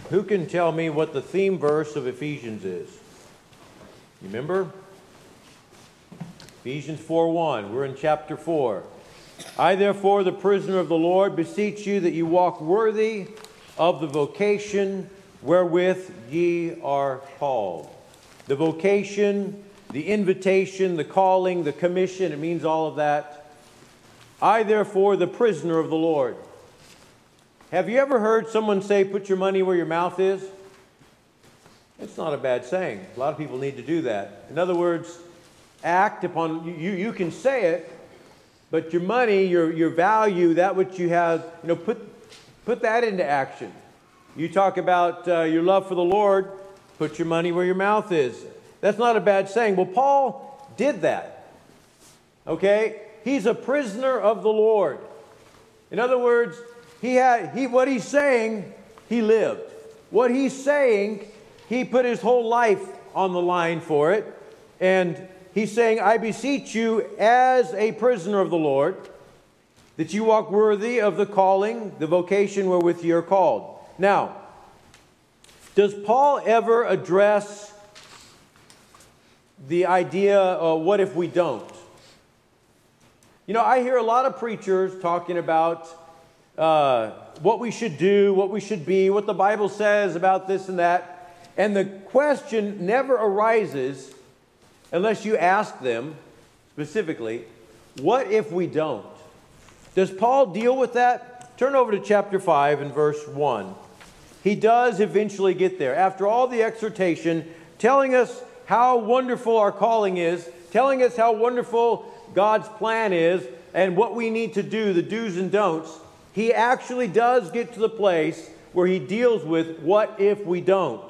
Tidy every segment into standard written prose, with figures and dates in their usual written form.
Who can tell me what the theme verse of Ephesians is? You remember? Ephesians 4:1. We're in chapter 4. I, therefore, the prisoner of the Lord, beseech you that you walk worthy of the vocation wherewith ye are called. The vocation, the invitation, the calling, the commission, it means all of that. I, therefore, the prisoner of the Lord. Have you ever heard someone say, put your money where your mouth is? It's not a bad saying. A lot of people need to do that. In other words, act upon, you can say it, but your money, your value, that which you have, put that into action. You talk about your love for the Lord, put your money where your mouth is. That's not a bad saying. Well, Paul did that. Okay? He's a prisoner of the Lord. In other words, what he's saying, he lived. What he's saying, he put his whole life on the line for it. And he's saying, I beseech you as a prisoner of the Lord, that you walk worthy of the calling, the vocation wherewith you are called. Now, does Paul ever address the idea, what if we don't? I hear a lot of preachers talking about what we should do, what we should be, what the Bible says about this and that. And the question never arises unless you ask them specifically, what if we don't? Does Paul deal with that? Turn over to chapter 5 and verse 1. He does eventually get there. After all the exhortation, telling us how wonderful our calling is, telling us how wonderful God's plan is, and what we need to do, the do's and don'ts, he actually does get to the place where he deals with what if we don't.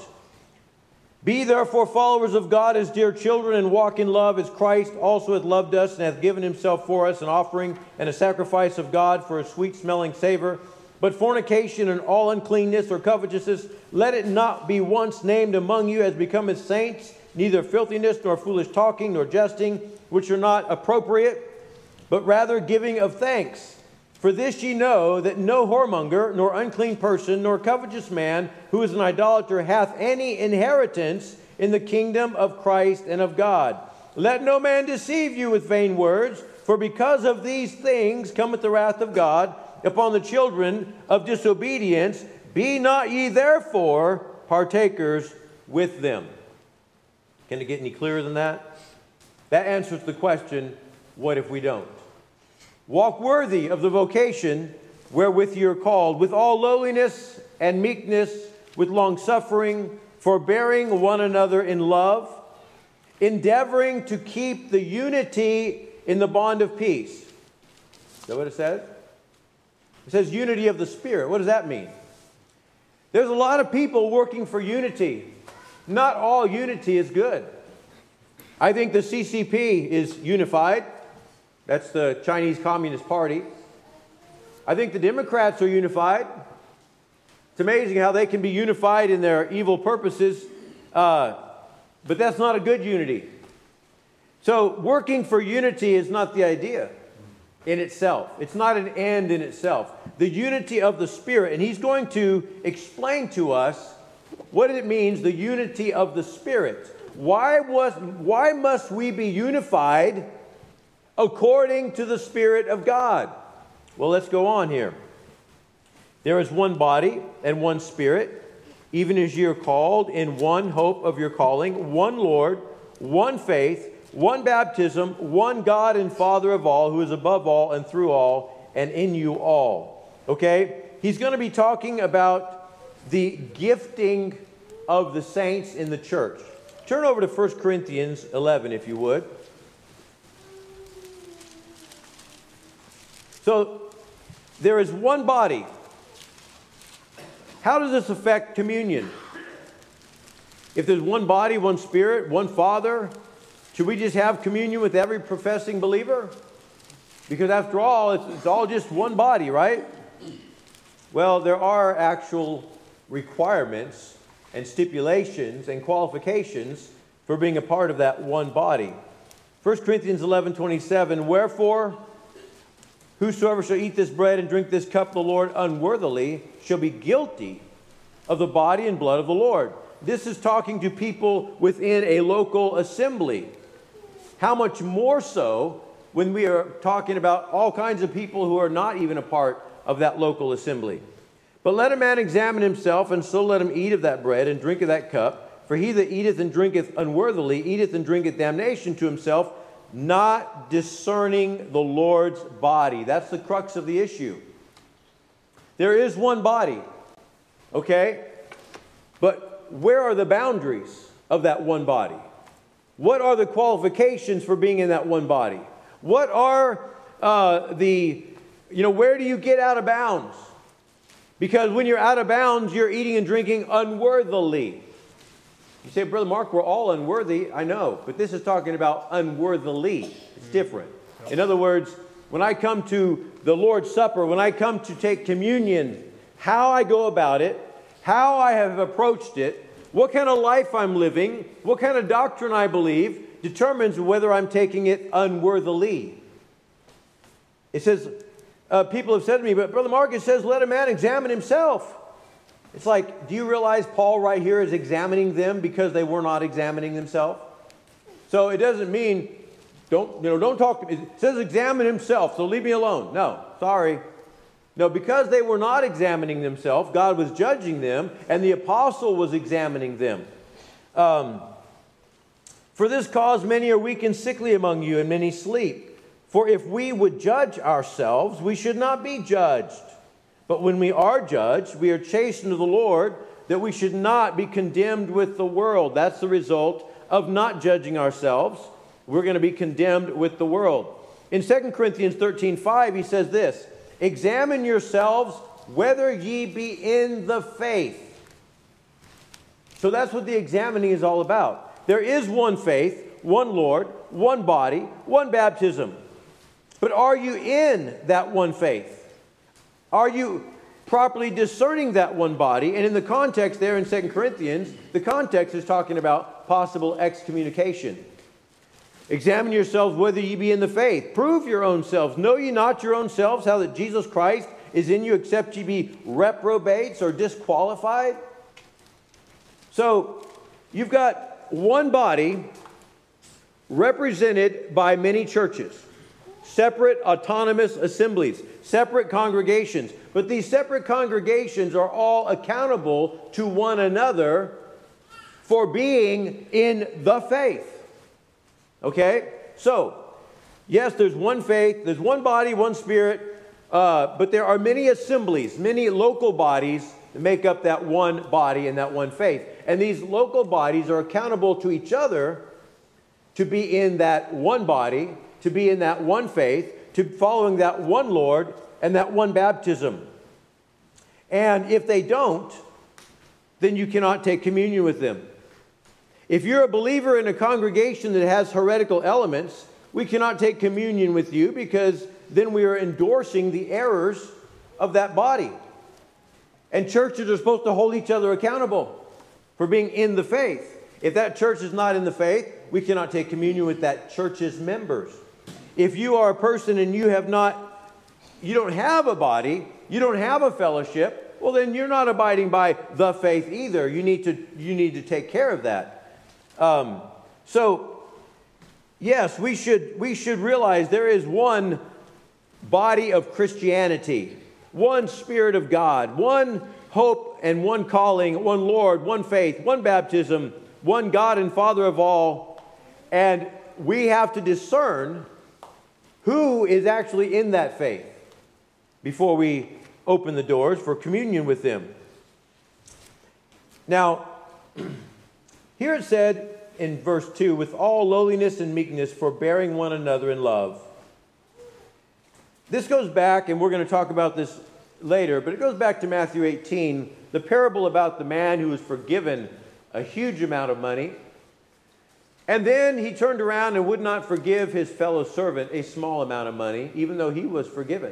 Be therefore followers of God as dear children, and walk in love as Christ also hath loved us and hath given himself for us, an offering and a sacrifice of God for a sweet-smelling savor. But fornication and all uncleanness or covetousness, let it not be once named among you as becometh saints, neither filthiness nor foolish talking nor jesting, which are not appropriate, but rather giving of thanks. For this ye know, that no whoremonger, nor unclean person, nor covetous man, who is an idolater, hath any inheritance in the kingdom of Christ and of God. Let no man deceive you with vain words, for because of these things cometh the wrath of God upon the children of disobedience. Be not ye therefore partakers with them. Can it get any clearer than that? That answers the question, what if we don't? Walk worthy of the vocation wherewith you are called, with all lowliness and meekness, with longsuffering, forbearing one another in love, endeavoring to keep the unity in the bond of peace. Is that what it says? It says unity of the Spirit. What does that mean? There's a lot of people working for unity. Not all unity is good. I think the CCP is unified. That's the Chinese Communist Party. I think the Democrats are unified. It's amazing how they can be unified in their evil purposes, but that's not a good unity. So working for unity is not the idea in itself. It's not an end in itself. The unity of the Spirit, and he's going to explain to us what it means, the unity of the Spirit. Why must we be unified according to the Spirit of God? Well, let's go on here. There is one body and one Spirit, even as ye are called in one hope of your calling, one Lord, one faith, one baptism, one God and Father of all, who is above all and through all and in you all. Okay? He's going to be talking about the gifting of the saints in the church. Turn over to 1 Corinthians 11, if you would. So, there is one body. How does this affect communion? If there's one body, one Spirit, one Father, should we just have communion with every professing believer? Because after all, it's all just one body, right? Well, there are actual requirements and stipulations and qualifications for being a part of that one body. 1 Corinthians 11:27, wherefore, whosoever shall eat this bread and drink this cup of the Lord unworthily shall be guilty of the body and blood of the Lord. This is talking to people within a local assembly. How much more so when we are talking about all kinds of people who are not even a part of that local assembly. But let a man examine himself, and so let him eat of that bread and drink of that cup. For he that eateth and drinketh unworthily eateth and drinketh damnation to himself, not discerning the Lord's body. That's the crux of the issue. There is one body, okay? But where are the boundaries of that one body? What are the qualifications for being in that one body? What are where do you get out of bounds? Because when you're out of bounds, you're eating and drinking unworthily. You say, Brother Mark, we're all unworthy. I know, but this is talking about unworthily. It's different. In other words, when I come to the Lord's Supper, when I come to take communion, how I go about it, how I have approached it, what kind of life I'm living, what kind of doctrine I believe, determines whether I'm taking it unworthily. It says, people have said to me, but Brother Mark, it says, let a man examine himself. It's like, do you realize Paul right here is examining them because they were not examining themselves? So it doesn't mean, don't talk to me. It says examine himself, so leave me alone. No, sorry. No, because they were not examining themselves, God was judging them, and the apostle was examining them. For this cause many are weak and sickly among you, and many sleep. For if we would judge ourselves, we should not be judged. But when we are judged, we are chastened of the Lord, that we should not be condemned with the world. That's the result of not judging ourselves. We're going to be condemned with the world. In 2 Corinthians 13:5, he says this, examine yourselves whether ye be in the faith. So that's what the examining is all about. There is one faith, one Lord, one body, one baptism. But are you in that one faith? Are you properly discerning that one body? And in the context there in 2 Corinthians, the context is talking about possible excommunication. Examine yourselves whether ye be in the faith. Prove your own selves. Know ye not your own selves how that Jesus Christ is in you, except ye be reprobates or disqualified? So you've got one body represented by many churches. Separate autonomous assemblies, separate congregations. But these separate congregations are all accountable to one another for being in the faith. Okay? So, yes, there's one faith, there's one body, one spirit, but there are many assemblies, many local bodies that make up that one body and that one faith. And these local bodies are accountable to each other to be in that one body, to be in that one faith, to following that one Lord and that one baptism. And if they don't, then you cannot take communion with them. If you're a believer in a congregation that has heretical elements, we cannot take communion with you because then we are endorsing the errors of that body. And churches are supposed to hold each other accountable for being in the faith. If that church is not in the faith, we cannot take communion with that church's members. If you are a person and you don't have a body, you don't have a fellowship, well then you're not abiding by the faith either. You need to take care of that. So yes, we should realize there is one body of Christianity, one Spirit of God, one hope and one calling, one Lord, one faith, one baptism, one God and Father of all. And we have to discern who is actually in that faith before we open the doors for communion with them. Now, here it said in verse 2, with all lowliness and meekness, forbearing one another in love. This goes back, and we're going to talk about this later, but it goes back to Matthew 18, the parable about the man who was forgiven a huge amount of money. And then he turned around and would not forgive his fellow servant a small amount of money, even though he was forgiven.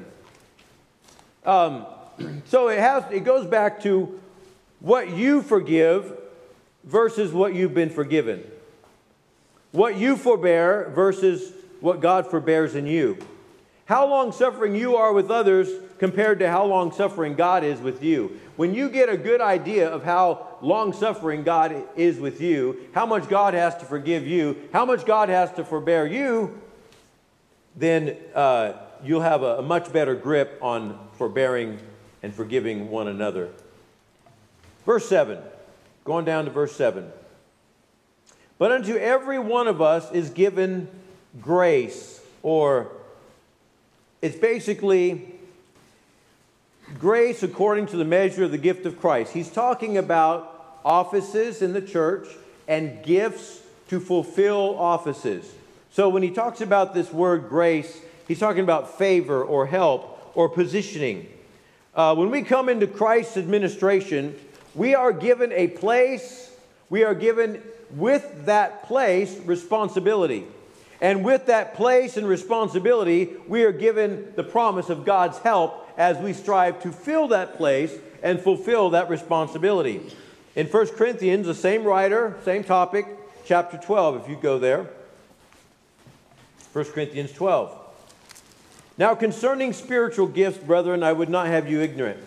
So it goes back to what you forgive versus what you've been forgiven. What you forbear versus what God forbears in you. How long suffering you are with others compared to how long-suffering God is with you. When you get a good idea of how long-suffering God is with you, how much God has to forgive you, how much God has to forbear you, then you'll have a much better grip on forbearing and forgiving one another. Verse 7, going down to verse 7. But unto every one of us is given grace, or it's basically grace according to the measure of the gift of Christ. He's talking about offices in the church and gifts to fulfill offices. So when he talks about this word grace, he's talking about favor or help or positioning. When we come into Christ's administration, we are given a place, we are given with that place responsibility. And with that place and responsibility, we are given the promise of God's help as we strive to fill that place and fulfill that responsibility. In 1 Corinthians, the same writer, same topic, chapter 12, if you go there. 1 Corinthians 12. Now concerning spiritual gifts, brethren, I would not have you ignorant.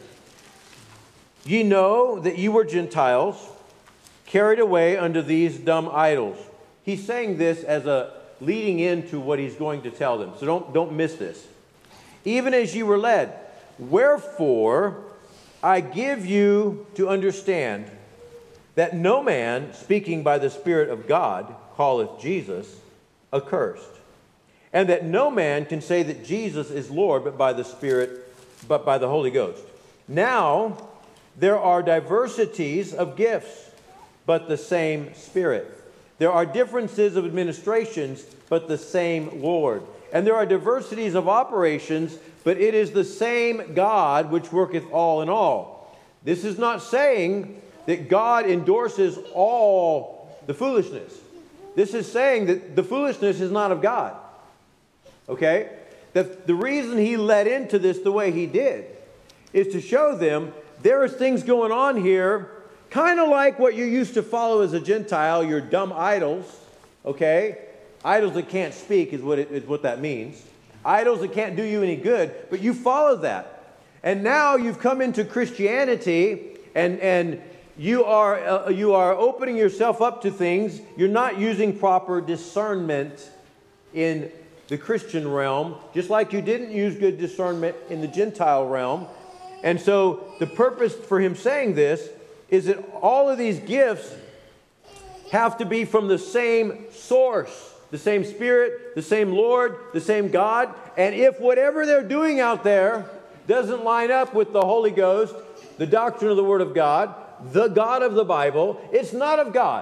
Ye know that ye were Gentiles, carried away unto these dumb idols. He's saying this as a leading into what he's going to tell them. So don't miss this. Even as ye were led. Wherefore I give you to understand that no man, speaking by the Spirit of God, calleth Jesus accursed. And that no man can say that Jesus is Lord but by the Spirit, but by the Holy Ghost. Now there are diversities of gifts, but the same Spirit. There are differences of administrations, but the same Lord. And there are diversities of operations, but it is the same God which worketh all in all. This is not saying that God endorses all the foolishness. This is saying that the foolishness is not of God. Okay? That the reason he led into this the way he did is to show them there is things going on here, kind of like what you used to follow as a Gentile, your dumb idols, okay? Idols that can't speak is what that means. Idols that can't do you any good, but you follow that. And now you've come into Christianity and you are opening yourself up to things. You're not using proper discernment in the Christian realm, just like you didn't use good discernment in the Gentile realm. And so the purpose for him saying this is that all of these gifts have to be from the same source, the same Spirit, the same Lord, the same God. And if whatever they're doing out there doesn't line up with the Holy Ghost, the doctrine of the Word of God, the God of the Bible, it's not of God.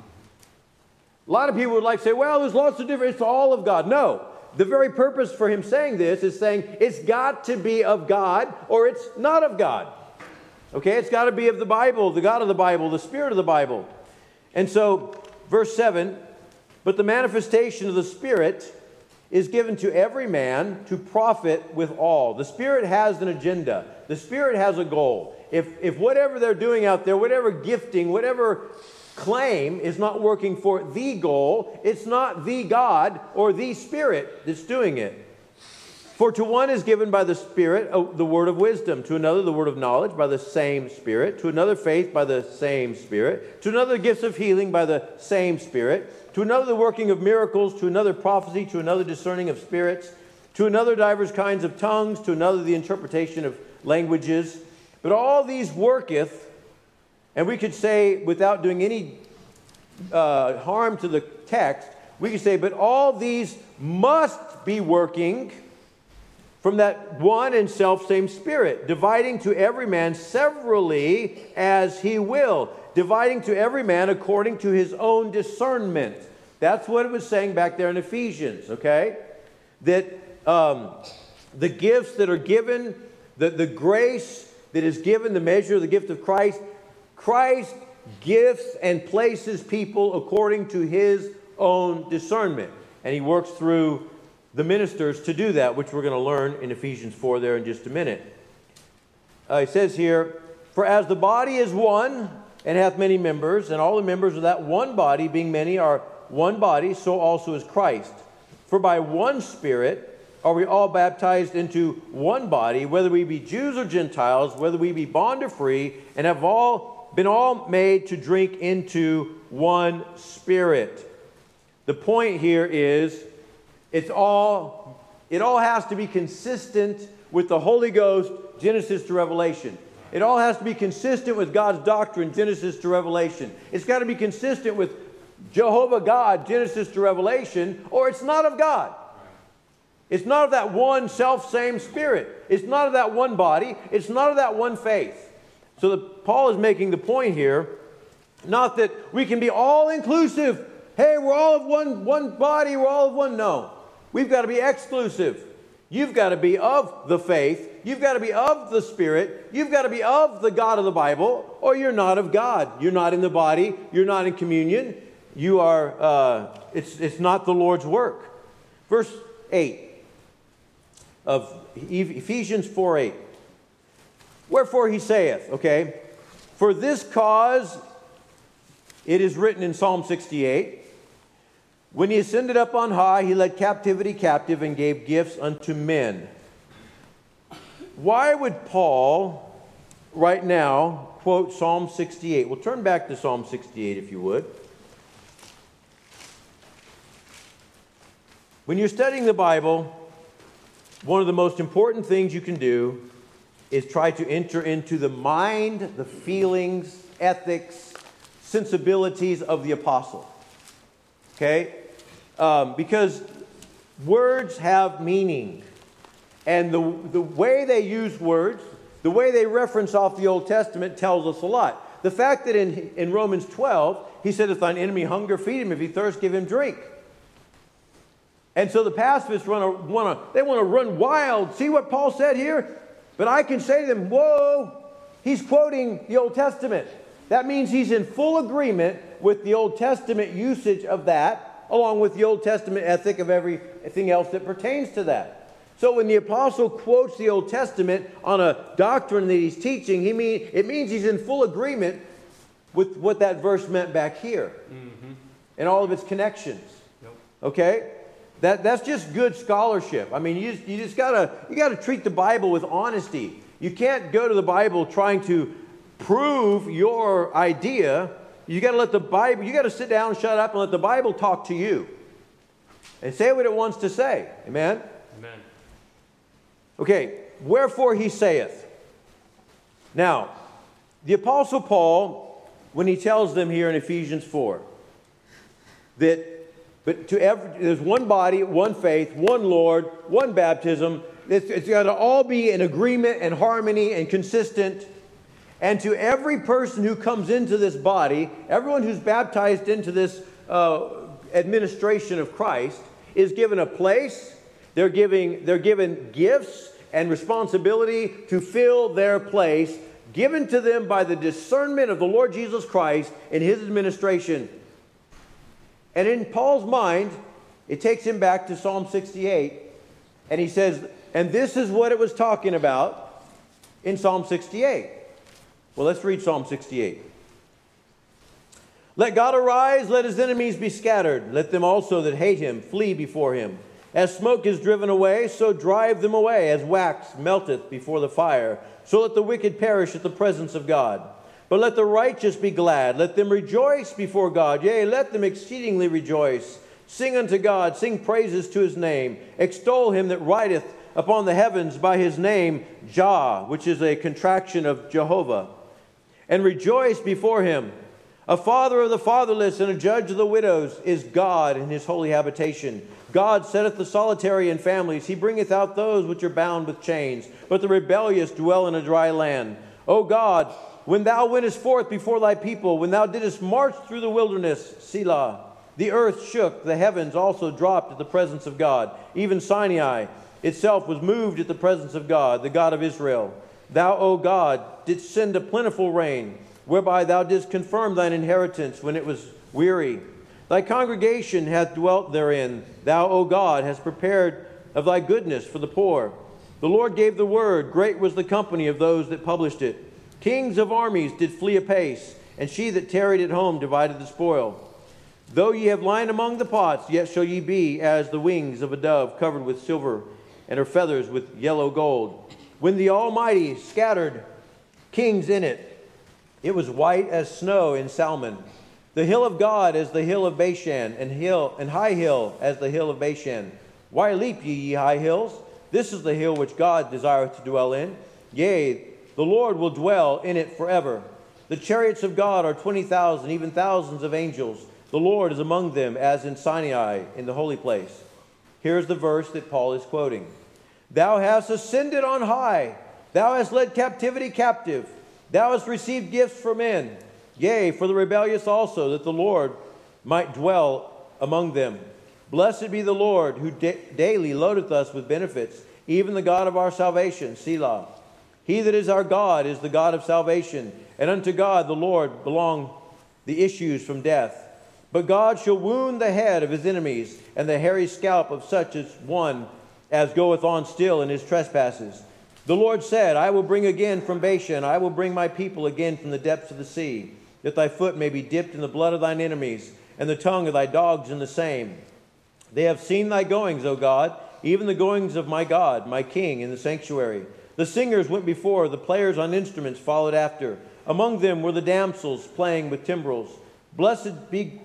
A lot of people would like to say, well, there's lots of different, it's all of God. No. The very purpose for him saying this is saying it's got to be of God or it's not of God. Okay, it's got to be of the Bible, the God of the Bible, the Spirit of the Bible. And so, verse 7, but the manifestation of the Spirit is given to every man to profit with all. The Spirit has an agenda. The Spirit has a goal. If whatever they're doing out there, whatever gifting, whatever claim is not working for the goal, it's not the God or the Spirit that's doing it. For to one is given by the Spirit the word of wisdom, to another the word of knowledge by the same Spirit, to another faith by the same Spirit, to another gifts of healing by the same Spirit, to another the working of miracles, to another prophecy, to another discerning of spirits, to another divers kinds of tongues, to another the interpretation of languages. But all these worketh, and we could say without doing any harm to the text, we could say, but all these must be working from that one and self-same Spirit, dividing to every man severally as he will, dividing to every man according to his own discernment. That's what it was saying back there in Ephesians, okay? That the gifts that are given, the grace that is given, the measure of the gift of Christ, Christ gifts and places people according to his own discernment. And he works through the ministers to do that, which we're going to learn in Ephesians 4 there in just a minute. He says here, for as the body is one and hath many members, and all the members of that one body, being many, are one body, so also is Christ. For by one Spirit are we all baptized into one body, whether we be Jews or Gentiles, whether we be bond or free, and have all been made to drink into one Spirit. The point here is it all has to be consistent with the Holy Ghost, Genesis to Revelation. It all has to be consistent with God's doctrine, Genesis to Revelation. It's got to be consistent with Jehovah God, Genesis to Revelation, or it's not of God. It's not of that one self-same Spirit. It's not of that one body. It's not of that one faith. So Paul is making the point here, not that we can be all-inclusive. Hey, we're all of one body, we're all of one. No. We've got to be exclusive. You've got to be of the faith. You've got to be of the Spirit. You've got to be of the God of the Bible, or you're not of God. You're not in the body. You're not in communion. You are, it's not the Lord's work. Verse 8 of Ephesians 4:8. Wherefore he saith, okay, for this cause it is written in Psalm 68, when he ascended up on high, he led captivity captive and gave gifts unto men. Why would Paul right now quote Psalm 68? Well, turn back to Psalm 68 if you would. When you're studying the Bible, one of the most important things you can do is try to enter into the mind, the feelings, ethics, sensibilities of the apostle. Okay? Because words have meaning. And the way they use words, the way they reference off the Old Testament tells us a lot. The fact that in Romans 12, he said, if thine enemy hunger, feed him. If he thirst, give him drink. And so the pacifists want to run wild. See what Paul said here? But I can say to them, whoa, he's quoting the Old Testament. That means he's in full agreement with the Old Testament usage of that, along with the Old Testament ethic of everything else that pertains to that. So when the apostle quotes the Old Testament on a doctrine that he's teaching, it means he's in full agreement with what that verse meant back here. Mm-hmm. And all of its connections. Yep. Okay? That's just good scholarship. I mean, you just gotta treat the Bible with honesty. You can't go to the Bible trying to prove your idea. You got to let the Bible. You got to sit down, shut up, and let the Bible talk to you, and say what it wants to say. Amen. Amen. Okay. Wherefore he saith. Now, the Apostle Paul, when he tells them here in Ephesians 4, there's one body, one faith, one Lord, one baptism. It's got to all be in agreement and harmony and consistent. And to every person who comes into this body, everyone who's baptized into this administration of Christ is given a place. They're given gifts and responsibility to fill their place, given to them by the discernment of the Lord Jesus Christ in his administration. And in Paul's mind, it takes him back to Psalm 68, and he says, and this is what it was talking about in Psalm 68. Well, let's read Psalm 68. Let God arise, let his enemies be scattered. Let them also that hate him flee before him. As smoke is driven away, so drive them away. As wax melteth before the fire, so let the wicked perish at the presence of God. But let the righteous be glad. Let them rejoice before God. Yea, let them exceedingly rejoice. Sing unto God, sing praises to his name. Extol him that rideth upon the heavens by his name, Jah, which is a contraction of Jehovah. And rejoice before him. A father of the fatherless and a judge of the widows is God in his holy habitation. God setteth the solitary in families. He bringeth out those which are bound with chains. But the rebellious dwell in a dry land. O God, when thou wentest forth before thy people, when thou didst march through the wilderness, Selah, the earth shook, the heavens also dropped at the presence of God. Even Sinai itself was moved at the presence of God, the God of Israel. Thou, O God, didst send a plentiful rain, whereby thou didst confirm thine inheritance when it was weary. Thy congregation hath dwelt therein. Thou, O God, hast prepared of thy goodness for the poor. The Lord gave the word. Great was the company of those that published it. Kings of armies did flee apace, and she that tarried at home divided the spoil. Though ye have lined among the pots, yet shall ye be as the wings of a dove covered with silver. and her feathers with yellow gold. When the Almighty scattered kings in it, it was white as snow in Salmon. The hill of God as the hill of Bashan, and high hill as the hill of Bashan. Why leap ye high hills? This is the hill which God desireth to dwell in. Yea, the Lord will dwell in it forever. The chariots of God are 20,000, even thousands of angels. The Lord is among them, as in Sinai, in the holy place. Here's the verse that Paul is quoting. Thou hast ascended on high. Thou hast led captivity captive. Thou hast received gifts for men. Yea, for the rebellious also, that the Lord might dwell among them. Blessed be the Lord, who daily loadeth us with benefits, even the God of our salvation, Selah. He that is our God is the God of salvation, and unto God the Lord belong the issues from death. But God shall wound the head of his enemies, and the hairy scalp of such as one as goeth on still in his trespasses. The Lord said, I will bring again from Bashan, I will bring my people again from the depths of the sea, that thy foot may be dipped in the blood of thine enemies, and the tongue of thy dogs in the same. They have seen thy goings, O God, even the goings of my God, my King, in the sanctuary. The singers went before, the players on instruments followed after. Among them were the damsels playing with timbrels. Blessed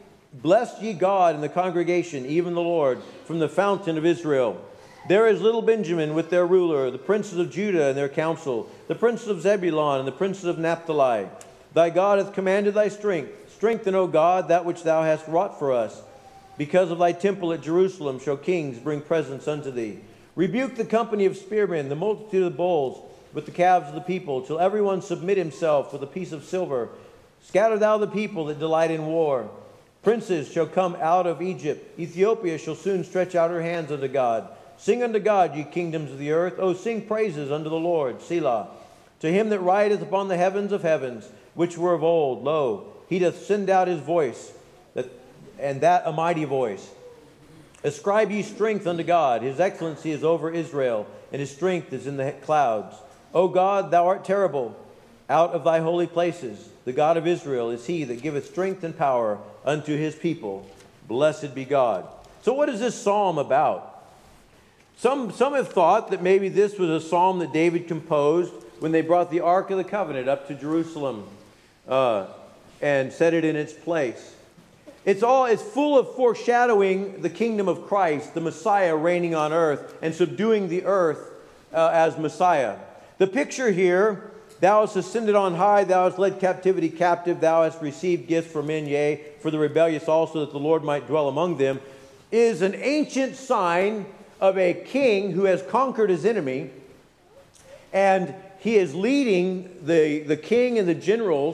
ye God in the congregation, even the Lord, from the fountain of Israel. There is little Benjamin with their ruler, the princes of Judah and their council, the princes of Zebulun and the princes of Naphtali. Thy God hath commanded thy strength. Strengthen, O God, that which thou hast wrought for us. Because of thy temple at Jerusalem shall kings bring presents unto thee. Rebuke the company of spearmen, the multitude of bulls, with the calves of the people, till everyone submit himself with a piece of silver. Scatter thou the people that delight in war. Princes shall come out of Egypt. Ethiopia shall soon stretch out her hands unto God. Sing unto God, ye kingdoms of the earth. O sing praises unto the Lord. Selah. To him that rideth upon the heavens of heavens, which were of old, lo, he doth send out his voice, and that a mighty voice. Ascribe ye strength unto God. His excellency is over Israel, and his strength is in the clouds. O God, thou art terrible. Out of thy holy places, the God of Israel is he that giveth strength and power unto his people. Blessed be God. So what is this psalm about? Some have thought that maybe this was a psalm that David composed when they brought the Ark of the Covenant up to Jerusalem and set it in its place. It's full of foreshadowing the kingdom of Christ, the Messiah reigning on earth and subduing the earth as Messiah. The picture here, thou hast ascended on high, thou hast led captivity captive, thou hast received gifts for men, yea, for the rebellious also, that the Lord might dwell among them, is an ancient sign of a king who has conquered his enemy, and he is leading the king and the generals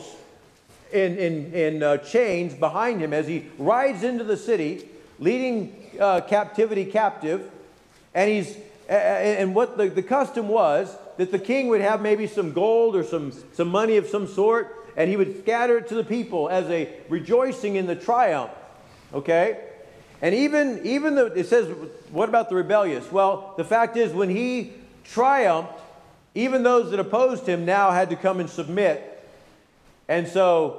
in chains behind him as he rides into the city, leading captivity captive. And what the custom was that the king would have maybe some gold or some money of some sort, and he would scatter it to the people as a rejoicing in the triumph. Okay? And even though it says, what about the rebellious? Well, the fact is, when he triumphed, even those that opposed him now had to come and submit. And so,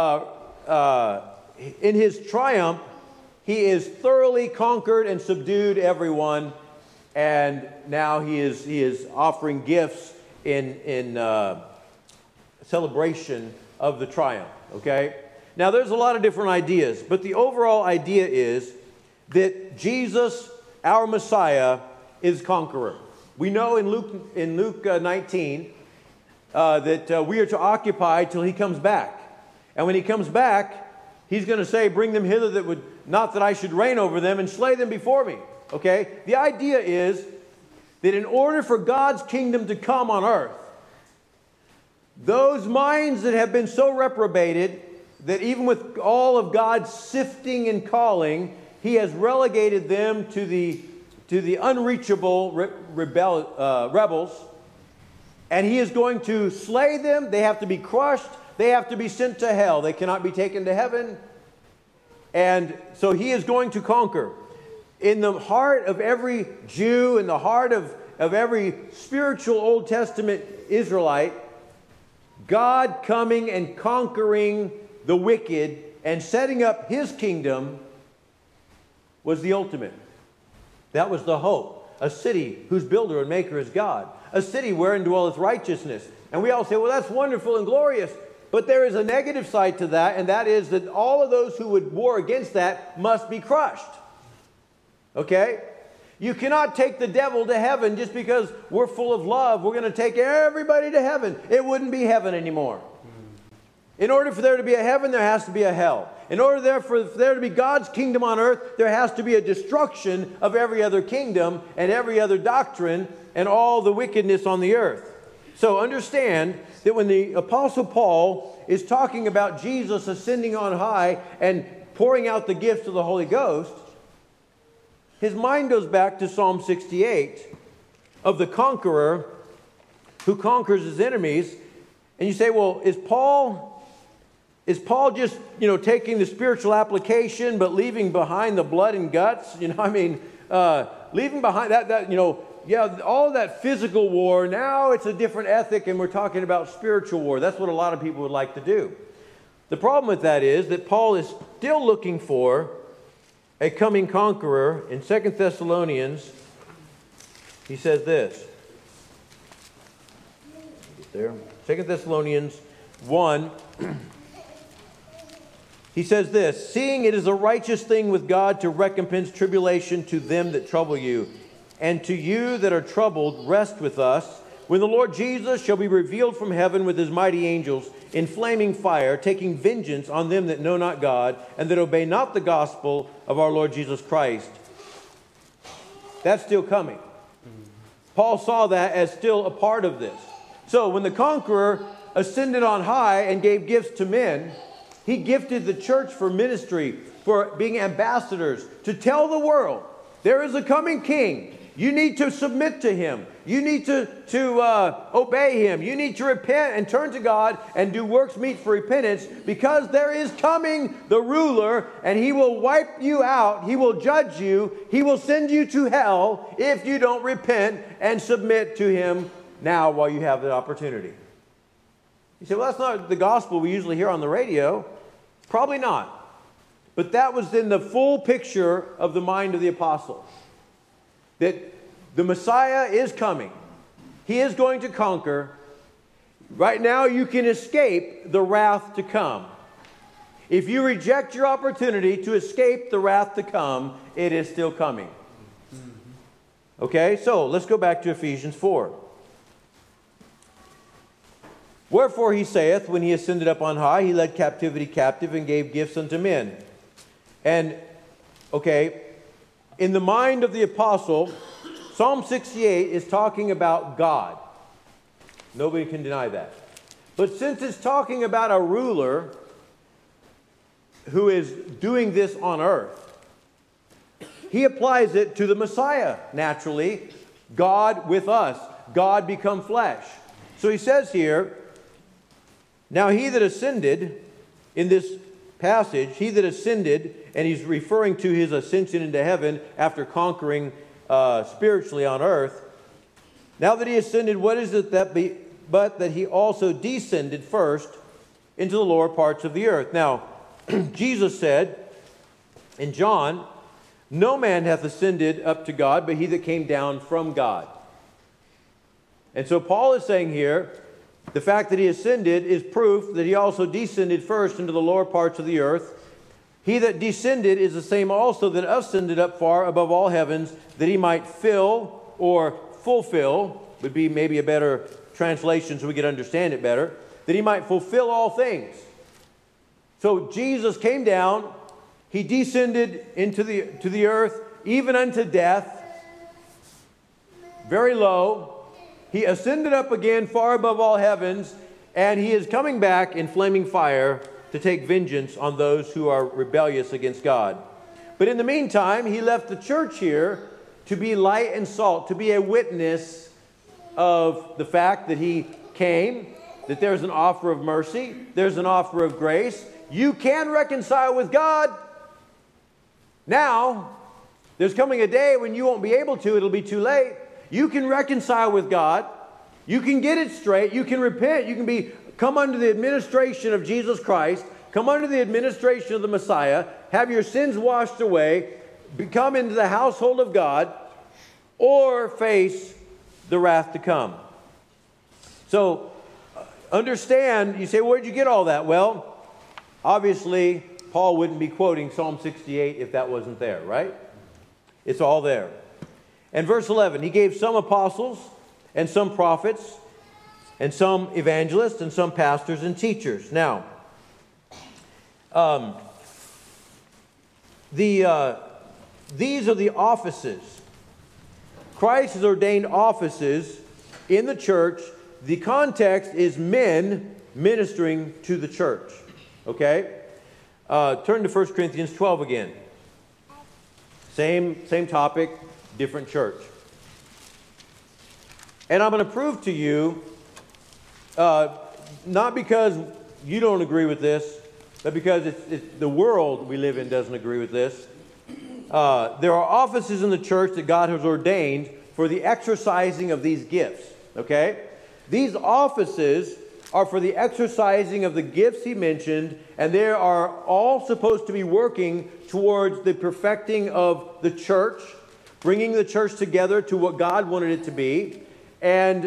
in his triumph, he is thoroughly conquered and subdued everyone, and now he is offering gifts in celebration of the triumph. Okay? Now, there's a lot of different ideas, but the overall idea is that Jesus, our Messiah, is conqueror. We know in Luke 19 that we are to occupy till he comes back. And when he comes back, he's going to say, bring them hither that would, not that I should reign over them, and slay them before me. Okay? The idea is that in order for God's kingdom to come on earth, those minds that have been so reprobated that even with all of God's sifting and calling, he has relegated them to the unreachable rebels, and he is going to slay them. They have to be crushed. They have to be sent to hell. They cannot be taken to heaven. And so he is going to conquer. In the heart of every Jew, in the heart of every spiritual Old Testament Israelite, God coming and conquering the wicked and setting up his kingdom was the ultimate. That was the hope. a city whose builder and maker is God, a city wherein dwelleth righteousness. And we all say, well, that's wonderful and glorious. But there is a negative side to that, and that is that all of those who would war against that must be crushed. Okay? You cannot take the devil to heaven just because we're full of love. We're going to take everybody to heaven. It wouldn't be heaven anymore. In order for there to be a heaven, there has to be a hell. In order for there to be God's kingdom on earth, there has to be a destruction of every other kingdom and every other doctrine and all the wickedness on the earth. So understand that when the Apostle Paul is talking about Jesus ascending on high and pouring out the gifts of the Holy Ghost, his mind goes back to Psalm 68 of the conqueror who conquers his enemies. And you say, well, is Paul just, taking the spiritual application but leaving behind the blood and guts? Leaving behind all of that physical war. Now it's a different ethic and we're talking about spiritual war. That's what a lot of people would like to do. The problem with that is that Paul is still looking for a coming conqueror. In 2 Thessalonians, he says this. There. 2 Thessalonians 1. He says this, seeing it is a righteous thing with God to recompense tribulation to them that trouble you, and to you that are troubled, rest with us, when the Lord Jesus shall be revealed from heaven with his mighty angels in flaming fire, taking vengeance on them that know not God, and that obey not the gospel of our Lord Jesus Christ. That's still coming. Paul saw that as still a part of this. So when the conqueror ascended on high and gave gifts to men, he gifted the church for ministry, for being ambassadors, to tell the world, there is a coming king. You need to submit to him. You need to obey him. You need to repent and turn to God and do works meet for repentance, because there is coming the ruler, and he will wipe you out. He will judge you. He will send you to hell if you don't repent and submit to him now while you have the opportunity. You say, well, that's not the gospel we usually hear on the radio. Probably not. But that was in the full picture of the mind of the apostle. That the Messiah is coming. He is going to conquer. Right now you can escape the wrath to come. If you reject your opportunity to escape the wrath to come, it is still coming. Okay, so let's go back to Ephesians 4. Wherefore he saith, when he ascended up on high, he led captivity captive and gave gifts unto men. And, in the mind of the apostle, Psalm 68 is talking about God. Nobody can deny that. But since it's talking about a ruler who is doing this on earth, he applies it to the Messiah, naturally. God with us. God become flesh. So he says here, now he that ascended, in this passage, he that ascended, and he's referring to his ascension into heaven after conquering spiritually on earth. Now that he ascended, what is it but that he also descended first into the lower parts of the earth? Now, Jesus said in John, no man hath ascended up to God, but he that came down from God. And so Paul is saying here, the fact that he ascended is proof that he also descended first into the lower parts of the earth. He that descended is the same also that ascended up far above all heavens, that he might fill or fulfill, would be maybe a better translation so we could understand it better, that he might fulfill all things. So Jesus came down, he descended into the earth, even unto death, very low. He ascended up again far above all heavens, and he is coming back in flaming fire to take vengeance on those who are rebellious against God. But in the meantime, he left the church here to be light and salt, to be a witness of the fact that he came, that there's an offer of mercy, there's an offer of grace. You can reconcile with God. Now, there's coming a day when you won't be able to. It'll be too late. You can reconcile with God. You can get it straight. You can repent. You can come under the administration of Jesus Christ. Come under the administration of the Messiah. Have your sins washed away. Come into the household of God. or face the wrath to come. So, understand, you say, where'd you get all that? Well, obviously, Paul wouldn't be quoting Psalm 68 if that wasn't there, right? It's all there. And verse 11, he gave some apostles and some prophets and some evangelists and some pastors and teachers. Now, these are the offices. Christ has ordained offices in the church. The context is men ministering to the church. Okay? Turn to 1 Corinthians 12 again. Same topic, different church. And I'm going to prove to you, not because you don't agree with this, but because the world we live in doesn't agree with this. There are offices in the church that God has ordained for the exercising of these gifts. Okay? These offices are for the exercising of the gifts he mentioned, and they are all supposed to be working towards the perfecting of the church, bringing the church together to what God wanted it to be, and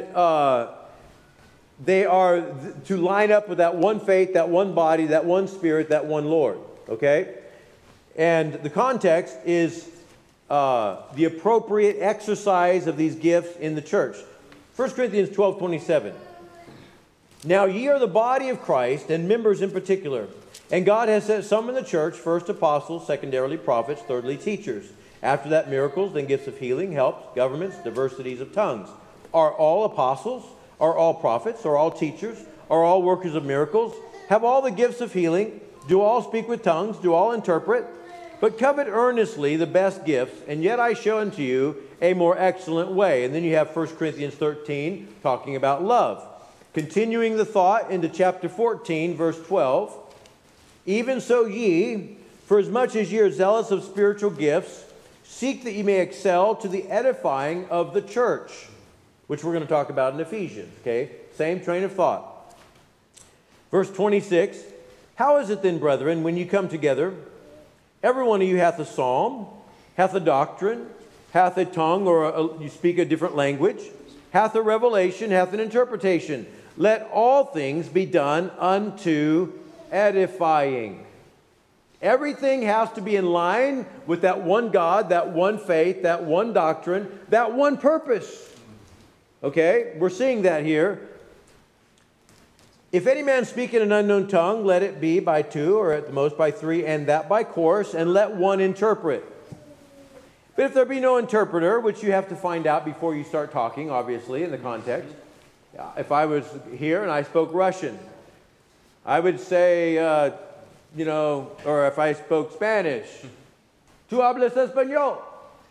they are to line up with that one faith, that one body, that one Spirit, that one Lord. Okay? And the context is the appropriate exercise of these gifts in the church. 1 Corinthians 12:27. Now ye are the body of Christ, and members in particular. And God has set some in the church, first apostles, secondarily prophets, thirdly teachers. After that miracles, then gifts of healing, helps, governments, diversities of tongues. Are all apostles? Are all prophets? Are all teachers? Are all workers of miracles? Have all the gifts of healing? Do all speak with tongues? Do all interpret? But covet earnestly the best gifts, and yet I show unto you a more excellent way. And then you have 1 Corinthians 13 talking about love. Continuing the thought into chapter 14, verse 12. Even so ye, for as much as ye are zealous of spiritual gifts, seek that ye may excel to the edifying of the church, which we're going to talk about in Ephesians. Okay? Same train of thought. Verse 26. How is it then, brethren, when you come together, every one of you hath a psalm, hath a doctrine, hath a tongue, or you speak a different language, hath a revelation, hath an interpretation. Let all things be done unto edifying. Everything has to be in line with that one God, that one faith, that one doctrine, that one purpose. Okay? We're seeing that here. If any man speak in an unknown tongue, let it be by two, or at the most by three, and that by course, and let one interpret. But if there be no interpreter, which you have to find out before you start talking, obviously, in the context. If I was here and I spoke Russian, I would say, or if I spoke Spanish, ¿Tú hablas español?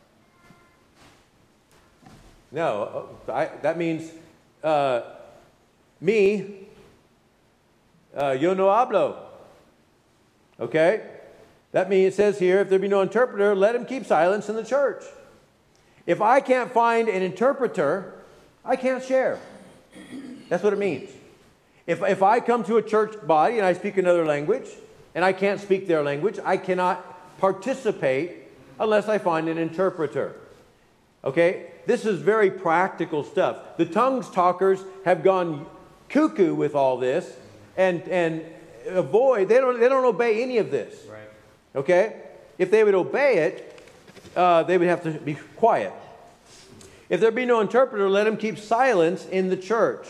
No, that means me, yo no hablo. Okay? That means, it says here, if there be no interpreter, let him keep silence in the church. If I can't find an interpreter, I can't share. That's what it means. If I come to a church body and I speak another language, and I can't speak their language, I cannot participate unless I find an interpreter. Okay? This is very practical stuff. The tongues talkers have gone cuckoo with all this and avoid, they don't obey any of this. Right. Okay? If they would obey it, they would have to be quiet. If there be no interpreter, let him keep silence in the church.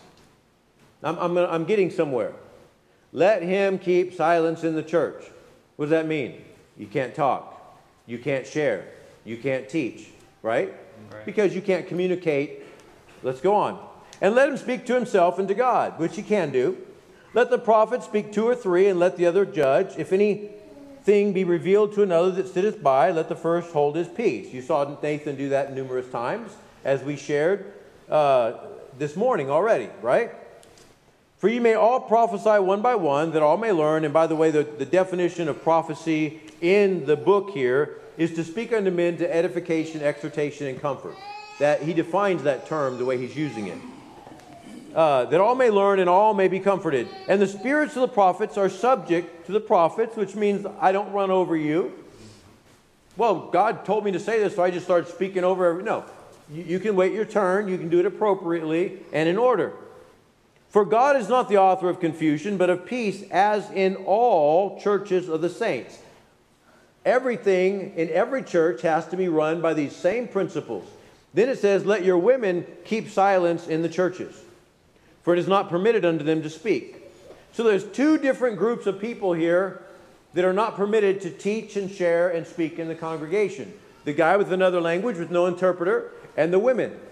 I'm getting somewhere. Let him keep silence in the church. What does that mean? You can't talk. You can't share. You can't teach. Right? Because you can't communicate. Let's go on. And let him speak to himself and to God, which he can do. Let the prophet speak 2 or 3, and let the other judge. If anything be revealed to another that sitteth by, let the first hold his peace. You saw Nathan do that numerous times, as we shared this morning already, right? For ye may all prophesy one by one, that all may learn. And by the way, the definition of prophecy in the book here is to speak unto men to edification, exhortation, and comfort. That he defines that term the way he's using it. That all may learn and all may be comforted. And the spirits of the prophets are subject to the prophets, which means I don't run over you. Well, God told me to say this, so I just started speaking over. No, you can wait your turn. You can do it appropriately and in order. For God is not the author of confusion, but of peace, as in all churches of the saints. Everything in every church has to be run by these same principles. Then it says, let your women keep silence in the churches, for it is not permitted unto them to speak. So there's two different groups of people here that are not permitted to teach and share and speak in the congregation. The guy with another language with no interpreter, and the women. It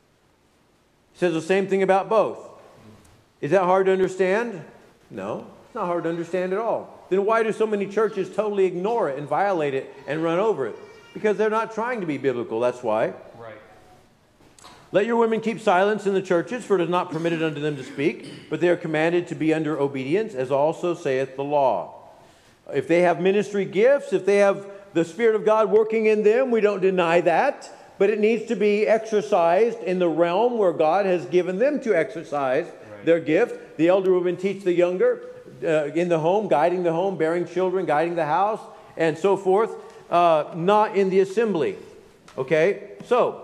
says the same thing about both. Is that hard to understand? No, it's not hard to understand at all. Then why do so many churches totally ignore it and violate it and run over it? Because they're not trying to be biblical, that's why. Right. Let your women keep silence in the churches, for it is not permitted unto them to speak, but they are commanded to be under obedience, as also saith the law. If they have ministry gifts, if they have the Spirit of God working in them, we don't deny that, but it needs to be exercised in the realm where God has given them to exercise their gift. The elder women teach the younger in the home, guiding the home, bearing children, guiding the house, and so forth, not in the assembly. Okay? So,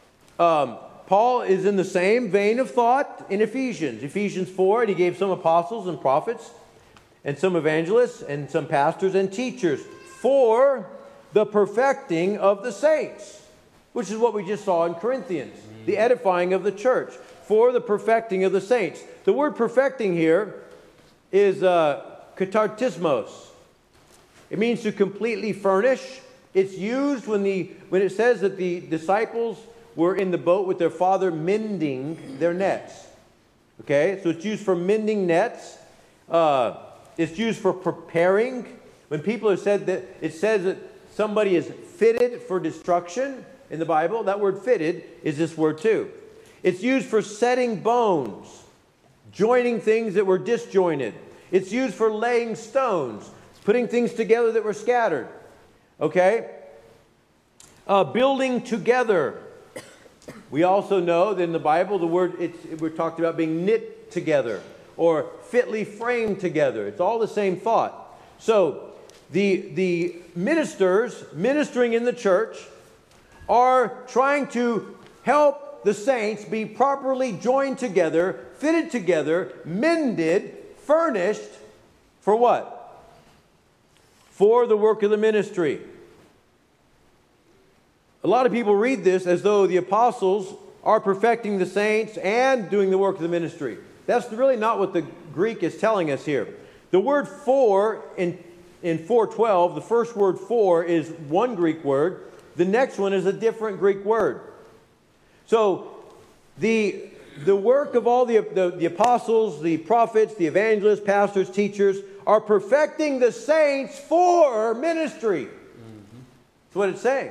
Paul is in the same vein of thought in Ephesians. Ephesians 4, and he gave some apostles and prophets, and some evangelists, and some pastors and teachers for the perfecting of the saints, which is what we just saw in Corinthians, the edifying of the church, for the perfecting of the saints. The word perfecting here is katartismos. It means to completely furnish. It's used when it says that the disciples were in the boat with their father mending their nets. Okay, so it's used for mending nets. It's used for preparing. When people have said that, it says that somebody is fitted for destruction in the Bible. That word fitted is this word too. It's used for setting bones, joining things that were disjointed. It's used for laying stones, putting things together that were scattered. Okay? Building together. We also know that in the Bible, the word, we're talked about being knit together or fitly framed together. It's all the same thought. So, the ministers ministering in the church are trying to help the saints be properly joined together, fitted together, mended, furnished for what? For the work of the ministry. A lot of people read this as though the apostles are perfecting the saints and doing the work of the ministry. That's really not what the Greek is telling us here. The word for in 4:12, the first word for is one Greek word. The next one is a different Greek word. So the work of all the apostles, the prophets, the evangelists, pastors, teachers are perfecting the saints for ministry. That's what it's saying.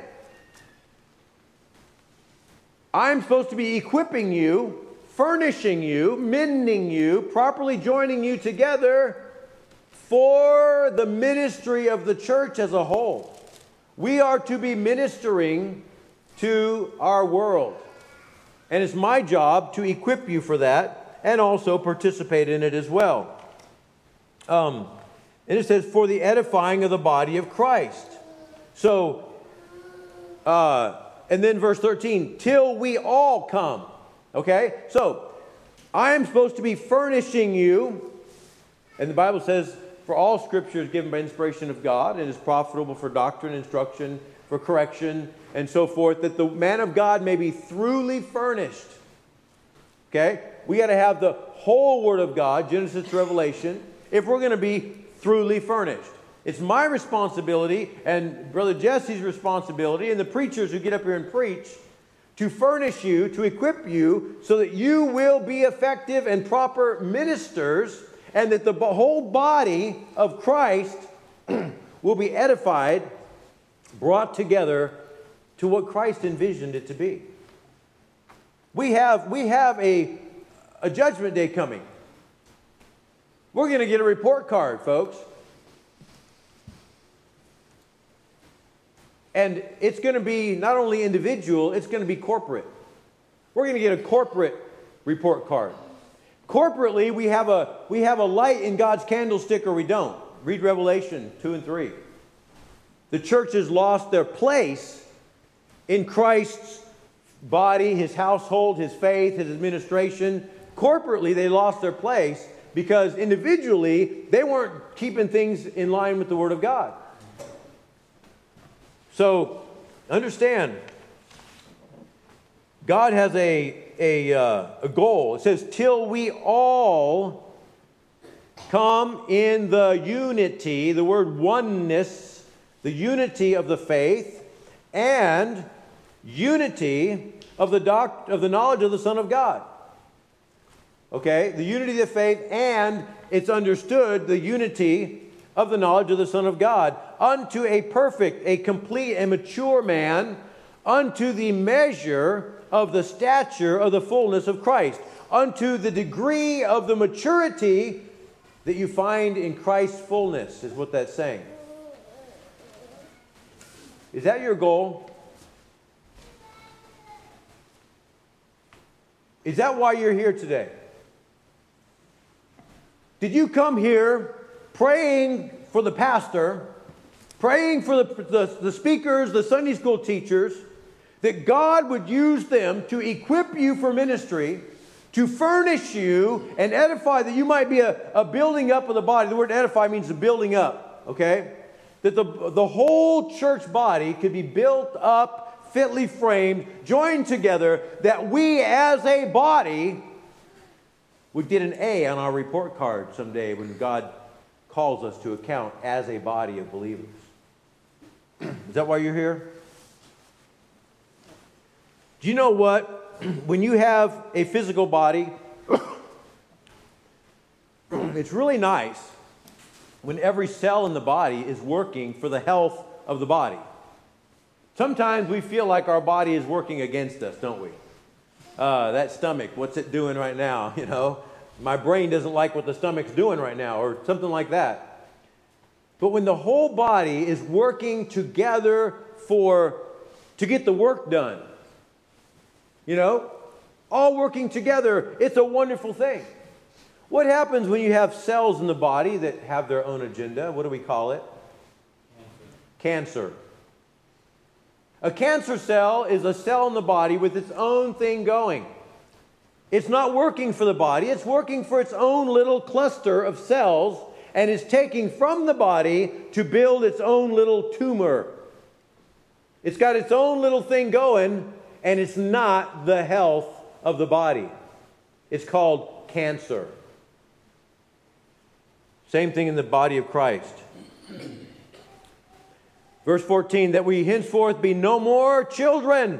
I'm supposed to be equipping you, furnishing you, mending you, properly joining you together for the ministry of the church as a whole. We are to be ministering to our world. And it's my job to equip you for that and also participate in it as well. And it says, for the edifying of the body of Christ. So, and then verse 13, till we all come. Okay? So, I am supposed to be furnishing you. And the Bible says, for all Scripture is given by inspiration of God and is profitable for doctrine, instruction, for correction, and so forth, that the man of God may be throughly furnished. Okay? We got to have the whole Word of God, Genesis to Revelation, if we're going to be throughly furnished. It's my responsibility and Brother Jesse's responsibility and the preachers who get up here and preach to furnish you, to equip you so that you will be effective and proper ministers and that the whole body of Christ will be edified, brought together to what Christ envisioned it to be. We have a judgment day coming. We're going to get a report card, folks. And it's going to be not only individual, it's going to be corporate. We're going to get a corporate report card. Corporately, we have a light in God's candlestick or we don't. Read Revelation 2 and 3. the church has lost their place in Christ's body, His household, His faith, His administration. Corporately, they lost their place because individually, they weren't keeping things in line with the Word of God. So, understand, God has a goal. It says, till we all come in the unity, the word oneness, the unity of the faith, and unity of the knowledge of the Son of God. Okay? The unity of the faith, and it's understood the unity of the knowledge of the Son of God, unto a perfect, a complete, and mature man, unto the measure of the stature of the fullness of Christ, unto the degree of the maturity that you find in Christ's fullness, is what that's saying. Is that your goal? Is that why you're here today? Did you come here praying for the pastor, praying for the speakers, the Sunday school teachers, that God would use them to equip you for ministry, to furnish you and edify, that you might be a building up of the body? The word edify means the building up, okay? That the whole church body could be built up, fitly framed, joined together, that we as a body would get an A on our report card someday when God calls us to account as a body of believers. Is that why you're here? Do you know what? When you have a physical body, it's really nice when every cell in the body is working for the health of the body. Sometimes we feel like our body is working against us, don't we? That stomach, what's it doing right now? You know, my brain doesn't like what the stomach's doing right now, or something like that. But when the whole body is working together to get the work done, you know, all working together, it's a wonderful thing. What happens when you have cells in the body that have their own agenda? What do we call it? Cancer. A cancer cell is a cell in the body with its own thing going. It's not working for the body. It's working for its own little cluster of cells, and is taking from the body to build its own little tumor. It's got its own little thing going, and it's not the health of the body. It's called cancer. Same thing in the body of Christ. Verse 14, that we henceforth be no more children.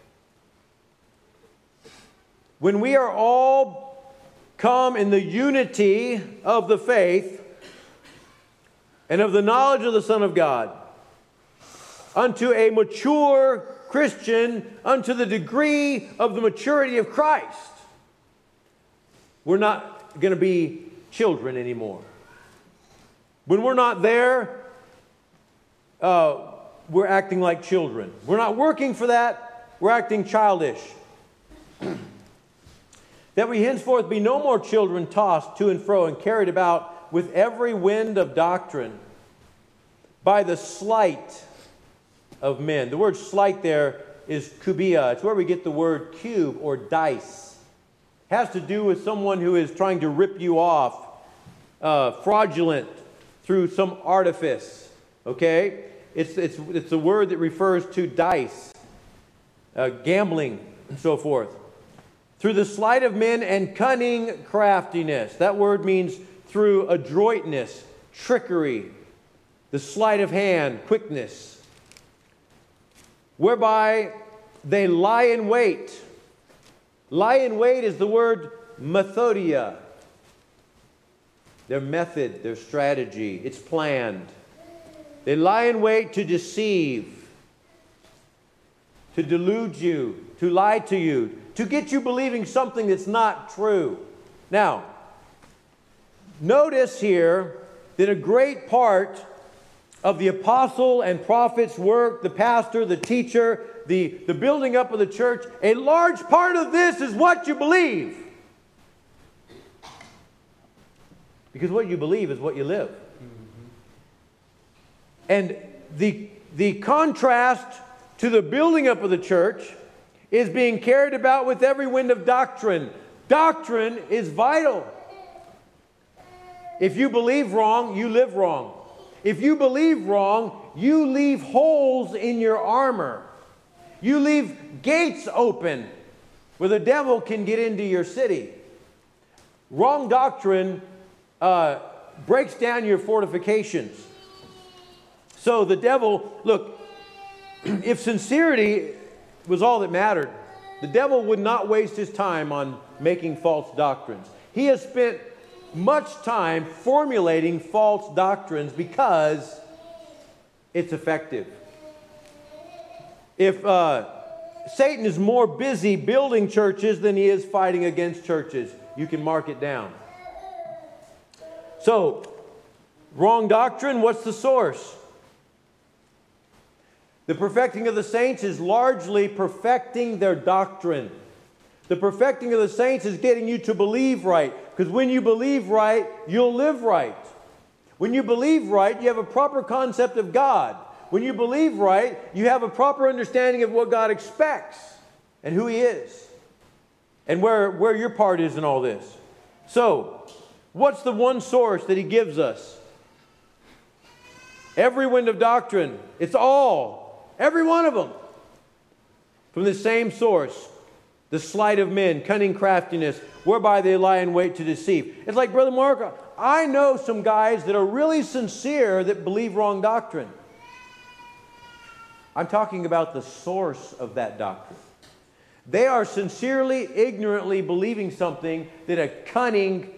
When we are all come in the unity of the faith and of the knowledge of the Son of God, unto a mature Christian, unto the degree of the maturity of Christ, we're not going to be children anymore. When we're not there, we're acting like children. We're not working for that. We're acting childish. That we henceforth be no more children tossed to and fro and carried about with every wind of doctrine by the sleight of men. The word sleight there is kubia. It's where we get the word cube or dice. It has to do with someone who is trying to rip you off, fraudulent through some artifice. Okay? It's a word that refers to dice, gambling, and so forth. Through the sleight of men and cunning craftiness. That word means through adroitness, trickery, the sleight of hand, quickness, whereby they lie in wait. Lie in wait is the word methodia. Their method, their strategy, it's planned. They lie in wait to deceive, to delude you, to lie to you, to get you believing something that's not true. Now, notice here that a great part of the apostle and prophet's work, the pastor, the teacher, the building up of the church, a large part of this is what you believe. Because what you believe is what you live. And the the contrast to the building up of the church is being carried about with every wind of doctrine. Doctrine is vital. If you believe wrong, you live wrong. If you believe wrong, you leave holes in your armor. You leave gates open where the devil can get into your city. Wrong doctrine breaks down your fortifications. So the devil, look, if sincerity was all that mattered, the devil would not waste his time on making false doctrines. He has spent much time formulating false doctrines because it's effective. If Satan is more busy building churches than he is fighting against churches, you can mark it down. So, wrong doctrine, what's the source? The perfecting of the saints is largely perfecting their doctrine. The perfecting of the saints is getting you to believe right. Because when you believe right, you'll live right. When you believe right, you have a proper concept of God. When you believe right, you have a proper understanding of what God expects and who He is and where your part is in all this. So, what's the one source that He gives us? Every wind of doctrine. It's all. Every one of them. From the same source. The sleight of men, cunning craftiness, whereby they lie in wait to deceive. It's like, Brother Mark, I know some guys that are really sincere that believe wrong doctrine. I'm talking about the source of that doctrine. They are sincerely, ignorantly believing something that a cunning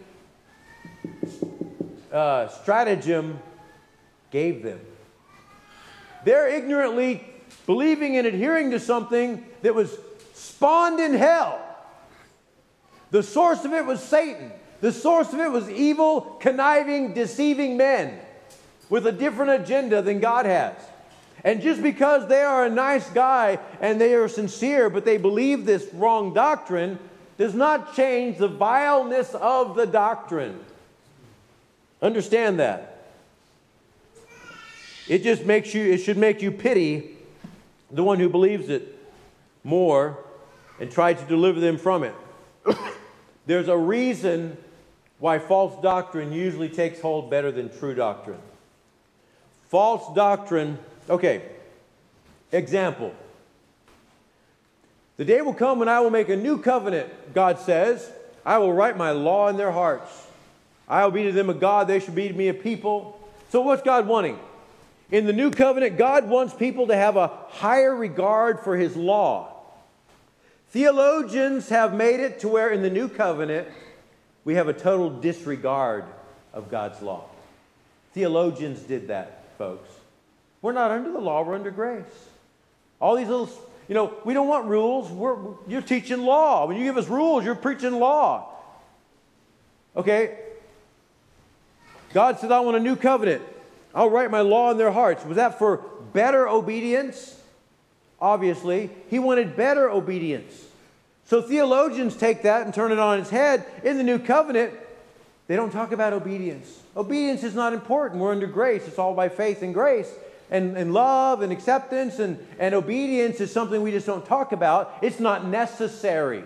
stratagem gave them. They're ignorantly believing and adhering to something that was spawned in hell. The source of it was Satan. The source of it was evil, conniving, deceiving men with a different agenda than God has. And just because they are a nice guy and they are sincere, but they believe this wrong doctrine, does not change the vileness of the doctrine. Understand that. It just makes you, it should make you pity the one who believes it more and try to deliver them from it. There's a reason why false doctrine usually takes hold better than true doctrine. False doctrine, okay, example. The day will come when I will make a new covenant, God says. I will write my law in their hearts. I will be to them a God, they shall be to me a people. So what's God wanting? In the new covenant, God wants people to have a higher regard for His law. Theologians have made it to where in the new covenant, we have a total disregard of God's law. Theologians did that, folks. We're not under the law, we're under grace. All these little, we don't want rules. You're teaching law. When you give us rules, you're preaching law. Okay? God said, I want a new covenant. I'll write my law in their hearts. Was that for better obedience? Obviously, He wanted better obedience. So theologians take that and turn it on its head. In the new covenant, they don't talk about obedience. Obedience is not important. We're under grace. It's all by faith and grace. And love and acceptance and obedience is something we just don't talk about. It's not necessary.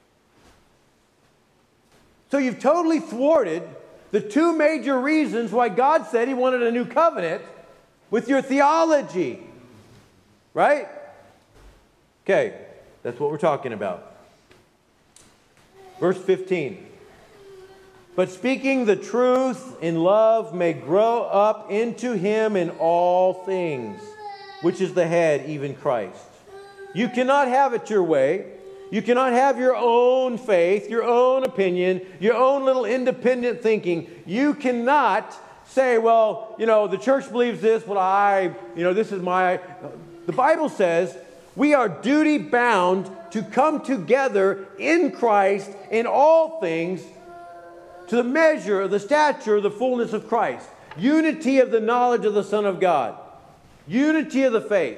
So you've totally thwarted the two major reasons why God said He wanted a new covenant with your theology. Right? Okay, that's what we're talking about. Verse 15. But speaking the truth in love may grow up into Him in all things, which is the head, even Christ. You cannot have it your way. You cannot have your own faith, your own opinion, your own little independent thinking. You cannot say, well, the church believes this, but this is my... The Bible says we are duty bound to come together in Christ in all things to the measure of the stature of the fullness of Christ. Unity of the knowledge of the Son of God. Unity of the faith.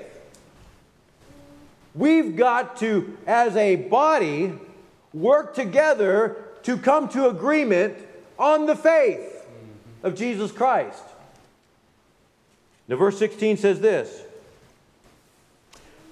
We've got to, as a body, work together to come to agreement on the faith of Jesus Christ. Now, verse 16 says this.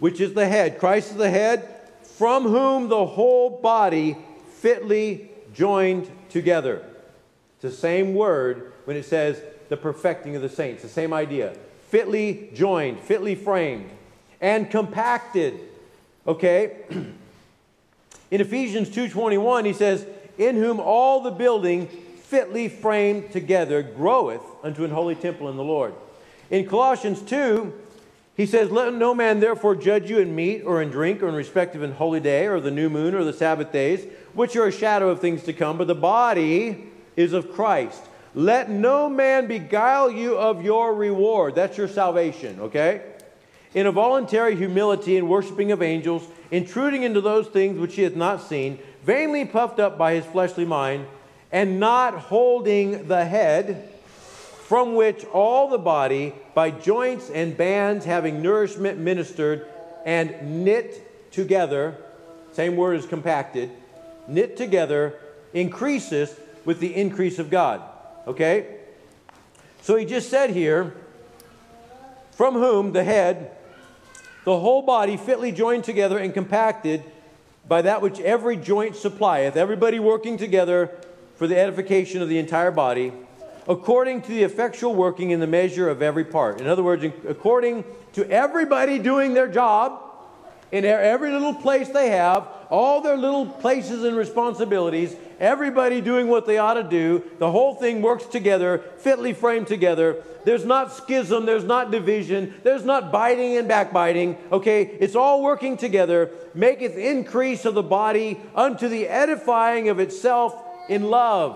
which is the head. Christ is the head, from whom the whole body fitly joined together. It's the same word when it says the perfecting of the saints. The same idea. Fitly joined, fitly framed, and compacted. Okay? In Ephesians 2:21, he says, in whom all the building fitly framed together groweth unto an holy temple in the Lord. In Colossians 2, he says, let no man therefore judge you in meat or in drink or in respect of an holy day or the new moon or the Sabbath days, which are a shadow of things to come, but the body is of Christ. Let no man beguile you of your reward. That's your salvation, okay? In a voluntary humility and worshiping of angels, intruding into those things which he hath not seen, vainly puffed up by his fleshly mind, and not holding the head, from which all the body, by joints and bands, having nourishment ministered, and knit together, same word as compacted, knit together, increaseth with the increase of God. Okay? So he just said here, from whom, the head, the whole body fitly joined together and compacted by that which every joint supplieth, everybody working together for the edification of the entire body, according to the effectual working in the measure of every part. In other words, according to everybody doing their job, in every little place they have, all their little places and responsibilities, everybody doing what they ought to do, the whole thing works together, fitly framed together. There's not schism, there's not division, there's not biting and backbiting, okay? It's all working together, maketh increase of the body unto the edifying of itself in love.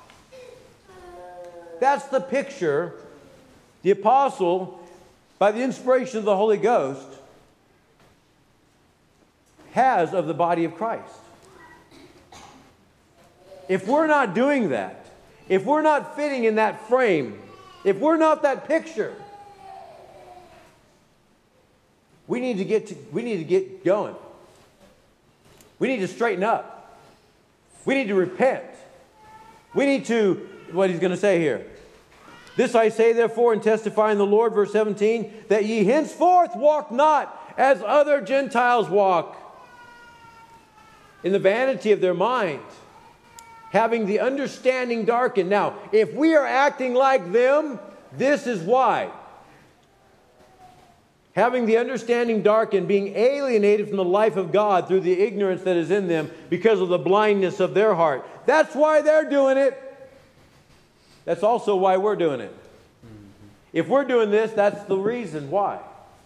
That's the picture the apostle, by the inspiration of the Holy Ghost, has of the body of Christ. If we're not doing that, if we're not fitting in that frame, if we're not that picture, we need to get going. We need to straighten up. We need to repent. We need to, what he's going to say here. This I say therefore and testify in the Lord, verse 17, that ye henceforth walk not as other Gentiles walk, in the vanity of their mind, having the understanding darkened. Now, if we are acting like them, this is why. Having the understanding darkened, being alienated from the life of God through the ignorance that is in them because of the blindness of their heart. That's why they're doing it. That's also why we're doing it. If we're doing this, that's the reason why.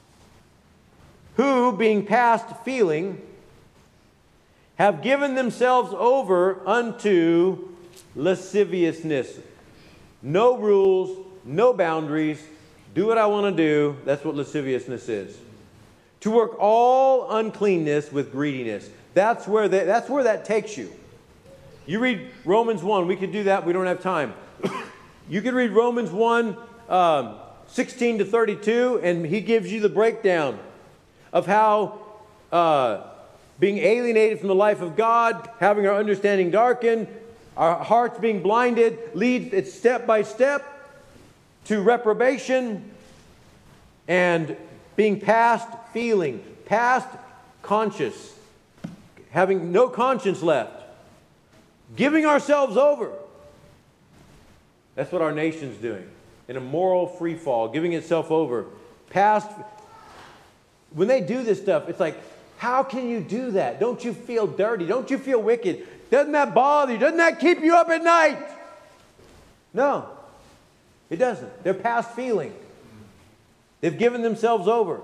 Who, being past feeling, have given themselves over unto lasciviousness. No rules, no boundaries. Do what I want to do. That's what lasciviousness is. To work all uncleanness with greediness. That's where that takes you. You read Romans 1. We could do that. We don't have time. You could read Romans 1, 16 to 32, and he gives you the breakdown of how being alienated from the life of God, having our understanding darkened, our hearts being blinded, leads it step by step to reprobation and being past feeling, past conscious, having no conscience left, giving ourselves over. That's what our nation's doing, in a moral free fall, giving itself over. Past, when they do this stuff, it's like, how can you do that? Don't you feel dirty? Don't you feel wicked? Doesn't that bother you? Doesn't that keep you up at night? No, it doesn't. They're past feeling. They've given themselves over.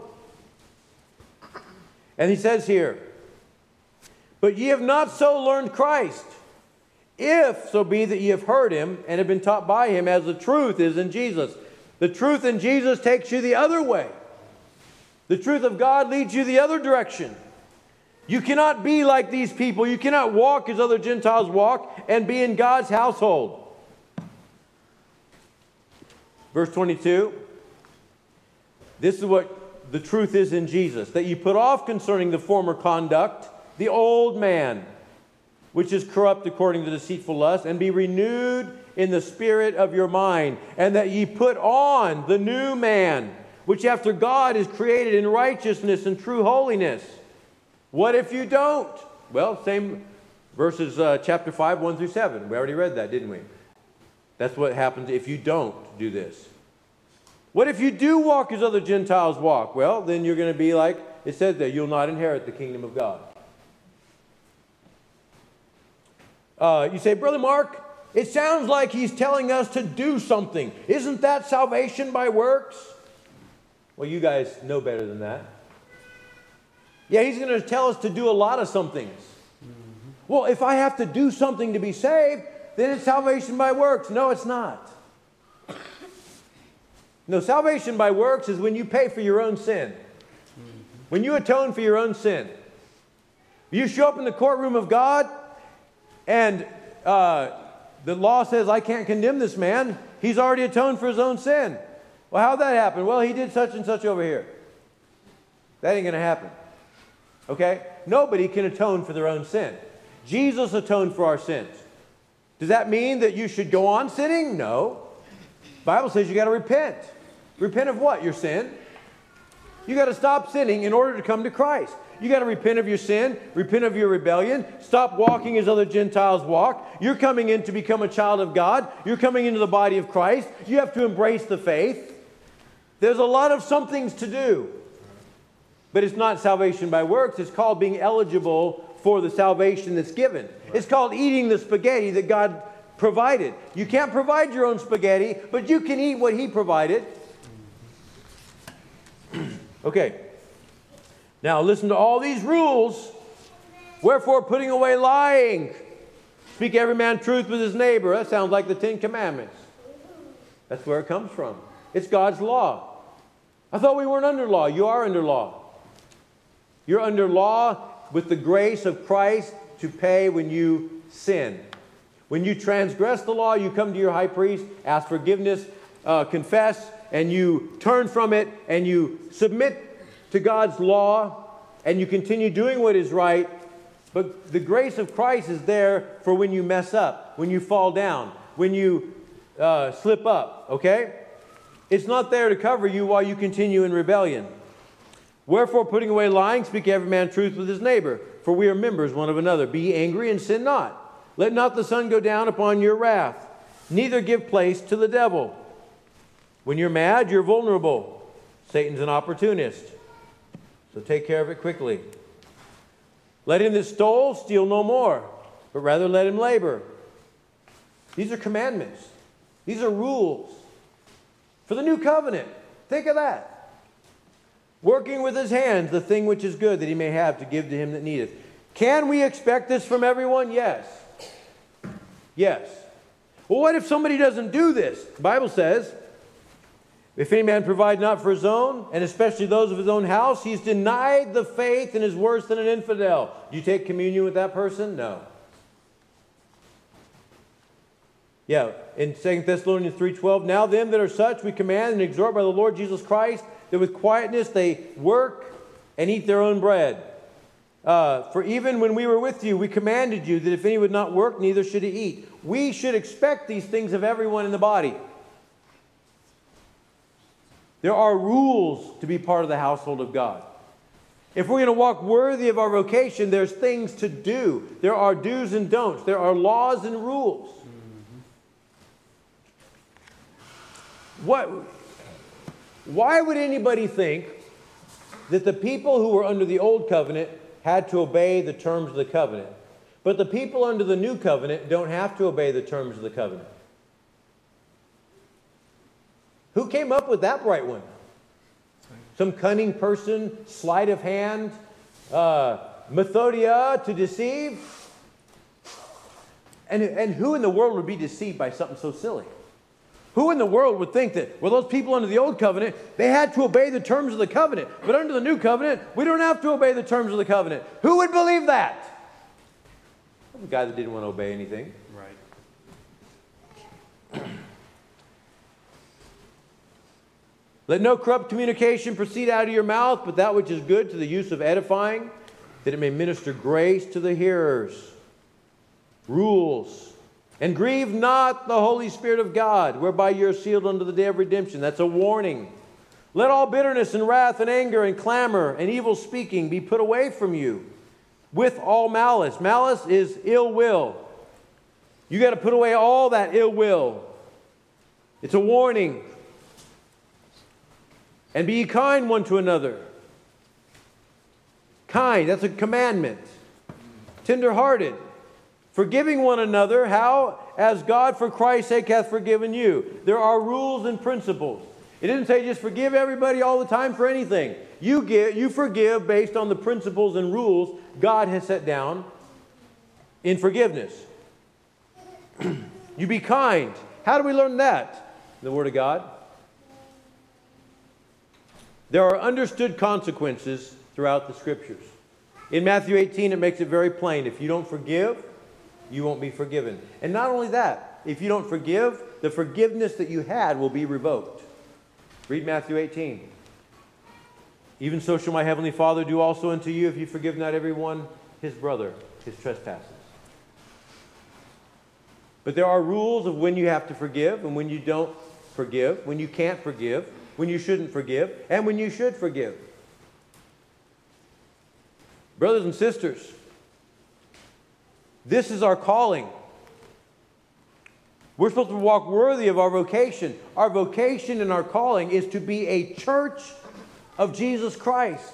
And he says here, but ye have not so learned Christ, if so be that ye have heard him and have been taught by him, as the truth is in Jesus. The truth in Jesus takes you the other way. The truth of God leads you the other direction. You cannot be like these people. You cannot walk as other Gentiles walk and be in God's household. Verse 22. This is what the truth is in Jesus. That you put off concerning the former conduct, the old man, which is corrupt according to deceitful lust, and be renewed in the spirit of your mind. And that ye put on the new man, which after God is created in righteousness and true holiness. What if you don't? Well, same verses, chapter 5, 1 through 7. We already read that, didn't we? That's what happens if you don't do this. What if you do walk as other Gentiles walk? Well, then you're going to be like it says there, you'll not inherit the kingdom of God. You say, Brother Mark, it sounds like he's telling us to do something. Isn't that salvation by works? Well, you guys know better than that. Yeah, he's going to tell us to do a lot of some things. Well, if I have to do something to be saved, then it's salvation by works. No, it's not. No, salvation by works is when you pay for your own sin. When you atone for your own sin. You show up in the courtroom of God and the law says, I can't condemn this man. He's already atoned for his own sin. Well, how'd that happen? Well, he did such and such over here. That ain't going to happen. Okay? Nobody can atone for their own sin. Jesus atoned for our sins. Does that mean that you should go on sinning? No. The Bible says you got to repent. Repent of what? Your sin. You got to stop sinning in order to come to Christ. You got to repent of your sin, repent of your rebellion, stop walking as other Gentiles walk. You're coming in to become a child of God. You're coming into the body of Christ. You have to embrace the faith. There's a lot of somethings to do. But it's not salvation by works. It's called being eligible for the salvation that's given. It's called eating the spaghetti that God provided. You can't provide your own spaghetti, but you can eat what He provided. Okay. Now listen to all these rules. Wherefore, putting away lying, speak every man truth with his neighbor. That sounds like the Ten Commandments. That's where it comes from. It's God's law. I thought we weren't under law. You are under law. You're under law with the grace of Christ to pay when you sin. When you transgress the law, you come to your high priest, ask forgiveness, confess, and you turn from it, and you submit to God's law, and you continue doing what is right. But the grace of Christ is there for when you mess up, when you fall down, when you slip up, okay? It's not there to cover you while you continue in rebellion. Wherefore, putting away lying, speak every man truth with his neighbor, for we are members one of another. Be angry and sin not. Let not the sun go down upon your wrath, neither give place to the devil. When you're mad, you're vulnerable. Satan's an opportunist. So take care of it quickly. Let him that stole steal no more, but rather let him labor. These are commandments. These are rules for the new covenant. Think of that. Working with his hands the thing which is good, that he may have to give to him that needeth. Can we expect this from everyone? Yes. Yes. Well, what if somebody doesn't do this? The Bible says, if any man provide not for his own, and especially those of his own house, he's denied the faith and is worse than an infidel. Do you take communion with that person? No. Yeah, in 2 Thessalonians 3:12, now them that are such we command and exhort by the Lord Jesus Christ, that with quietness they work and eat their own bread. For even when we were with you, we commanded you that if any would not work, neither should he eat. We should expect these things of everyone in the body. There are rules to be part of the household of God. If we're going to walk worthy of our vocation, there's things to do. There are do's and don'ts. There are laws and rules. Why would anybody think that the people who were under the old covenant had to obey the terms of the covenant, but the people under the new covenant don't have to obey the terms of the covenant? Who came up with that bright one? Some cunning person, sleight of hand, methodia to deceive? And who in the world would be deceived by something so silly? Who in the world would think that, well, those people under the old covenant, they had to obey the terms of the covenant, but under the new covenant, we don't have to obey the terms of the covenant? Who would believe that? The guy that didn't want to obey anything. Right. Let no corrupt communication proceed out of your mouth, but that which is good to the use of edifying, that it may minister grace to the hearers. Rules. And grieve not the Holy Spirit of God, whereby you are sealed unto the day of redemption. That's a warning. Let all bitterness and wrath and anger and clamor and evil speaking be put away from you with all malice. Malice is ill will. You got to put away all that ill will. It's a warning. And be kind one to another. Kind, that's a commandment. Tender-hearted. Forgiving one another. How? As God for Christ's sake hath forgiven you. There are rules and principles. It didn't say just forgive everybody all the time for anything. You forgive based on the principles and rules God has set down in forgiveness. You be kind. How do we learn that? The Word of God. There are understood consequences throughout the Scriptures. In Matthew 18, it makes it very plain. If you don't forgive, you won't be forgiven. And not only that, if you don't forgive, the forgiveness that you had will be revoked. Read Matthew 18. Even so shall my heavenly Father do also unto you if you forgive not every one his brother his trespasses. But there are rules of when you have to forgive and when you don't forgive, when you can't forgive, when you shouldn't forgive, and when you should forgive. Brothers and sisters, this is our calling. We're supposed to walk worthy of our vocation. Our vocation and our calling is to be a church of Jesus Christ.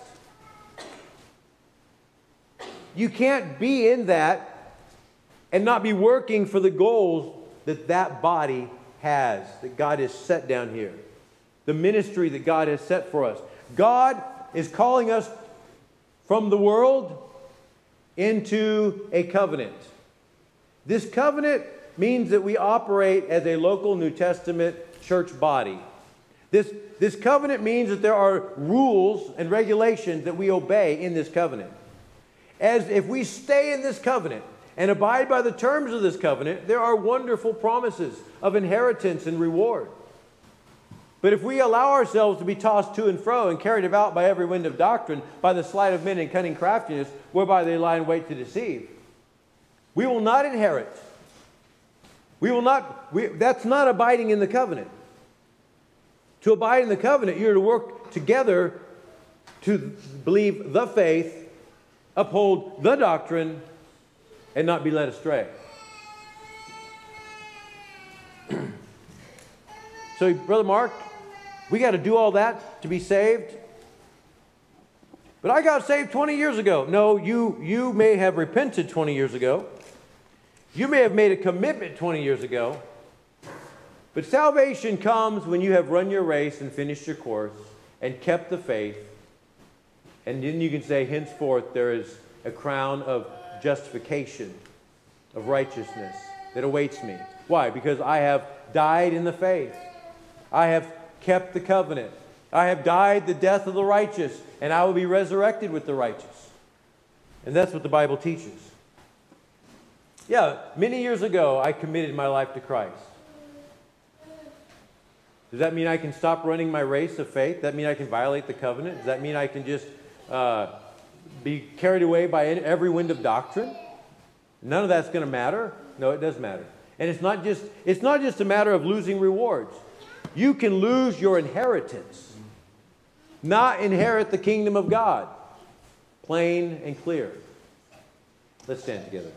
You can't be in that and not be working for the goals that that body has, that God has set down here. The ministry that God has set for us. God is calling us from the world into a covenant. This covenant means that we operate as a local New Testament church body. This covenant means that there are rules and regulations that we obey in this covenant. As if we stay in this covenant and abide by the terms of this covenant, there are wonderful promises of inheritance and reward. But if we allow ourselves to be tossed to and fro and carried about by every wind of doctrine, by the sleight of men and cunning craftiness, whereby they lie in wait to deceive, we will not inherit. That's not abiding in the covenant. To abide in the covenant, you're to work together to believe the faith, uphold the doctrine, and not be led astray. So, Brother Mark, we got to do all that to be saved. But I got saved 20 years ago. No, you may have repented 20 years ago. You may have made a commitment 20 years ago. But salvation comes when you have run your race and finished your course and kept the faith. And then you can say, henceforth there is a crown of justification, of righteousness that awaits me. Why? Because I have died in the faith. I have kept the covenant. I have died the death of the righteous, and I will be resurrected with the righteous. And that's what the Bible teaches. Yeah, many years ago, I committed my life to Christ. Does that mean I can stop running my race of faith? Does that mean I can violate the covenant? Does that mean I can just be carried away by every wind of doctrine? None of that's going to matter. No, it does matter. And it's not just a matter of losing rewards. You can lose your inheritance, not inherit the kingdom of God. Plain and clear. Let's stand together.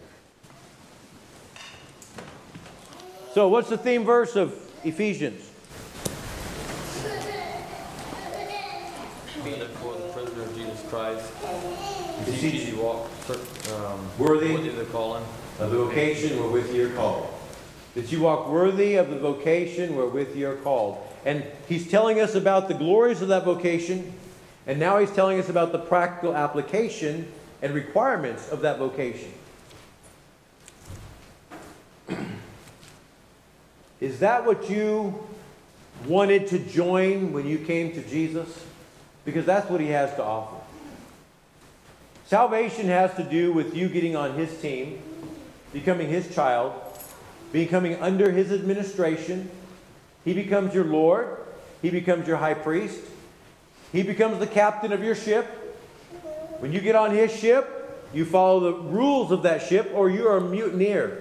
So, what's the theme verse of Ephesians? Being for the prisoner of Jesus Christ, Beseech you walk worthy of the calling of the vocation wherewith ye are called. That you walk worthy of the vocation wherewith ye are called. And he's telling us about the glories of that vocation, and now he's telling us about the practical application and requirements of that vocation. Is that what you wanted to join when you came to Jesus? Because that's what he has to offer. Salvation has to do with you getting on his team, becoming his child, becoming under his administration. He becomes your Lord. He becomes your high priest. He becomes the captain of your ship. When you get on his ship, you follow the rules of that ship, or you are a mutineer.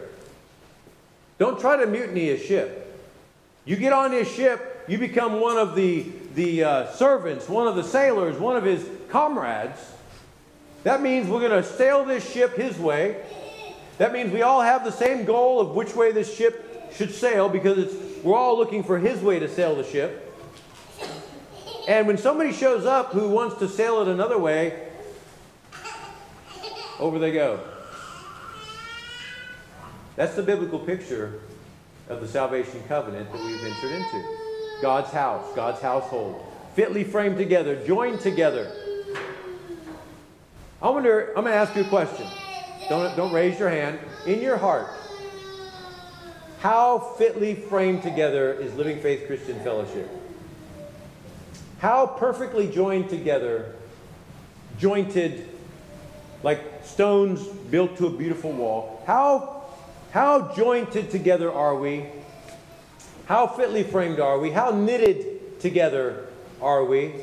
Don't try to mutiny his ship. You get on his ship, you become one of the the servants, one of the sailors, one of his comrades, that means we're going to sail this ship his way. That means we all have the same goal of which way this ship should sail, because we're all looking for his way to sail the ship. And when somebody shows up who wants to sail it another way, over they go. That's the biblical picture of the salvation covenant that we've entered into. God's house, God's household, fitly framed together, joined together. I'm going to ask you a question. Don't raise your hand. In your heart, how fitly framed together is Living Faith Christian Fellowship? How perfectly joined together, jointed like stones built to a beautiful wall? How jointed together are we? How fitly framed are we? How knitted together are we?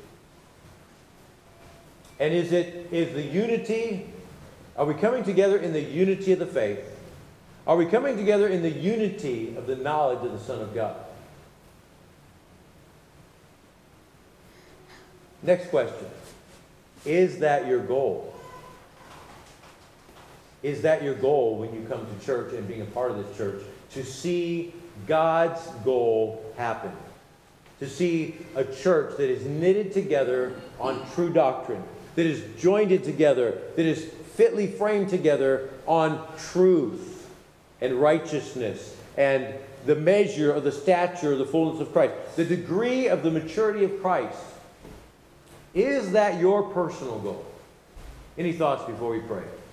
And is the unity, are we coming together in the unity of the faith? Are we coming together in the unity of the knowledge of the Son of God? Next question. Is that your goal? Is that your goal when you come to church and being a part of this church? To see God's goal happen. To see a church that is knitted together on true doctrine. That is joined together. That is fitly framed together on truth and righteousness and the measure of the stature of the fullness of Christ. The degree of the maturity of Christ. Is that your personal goal? Any thoughts before we pray?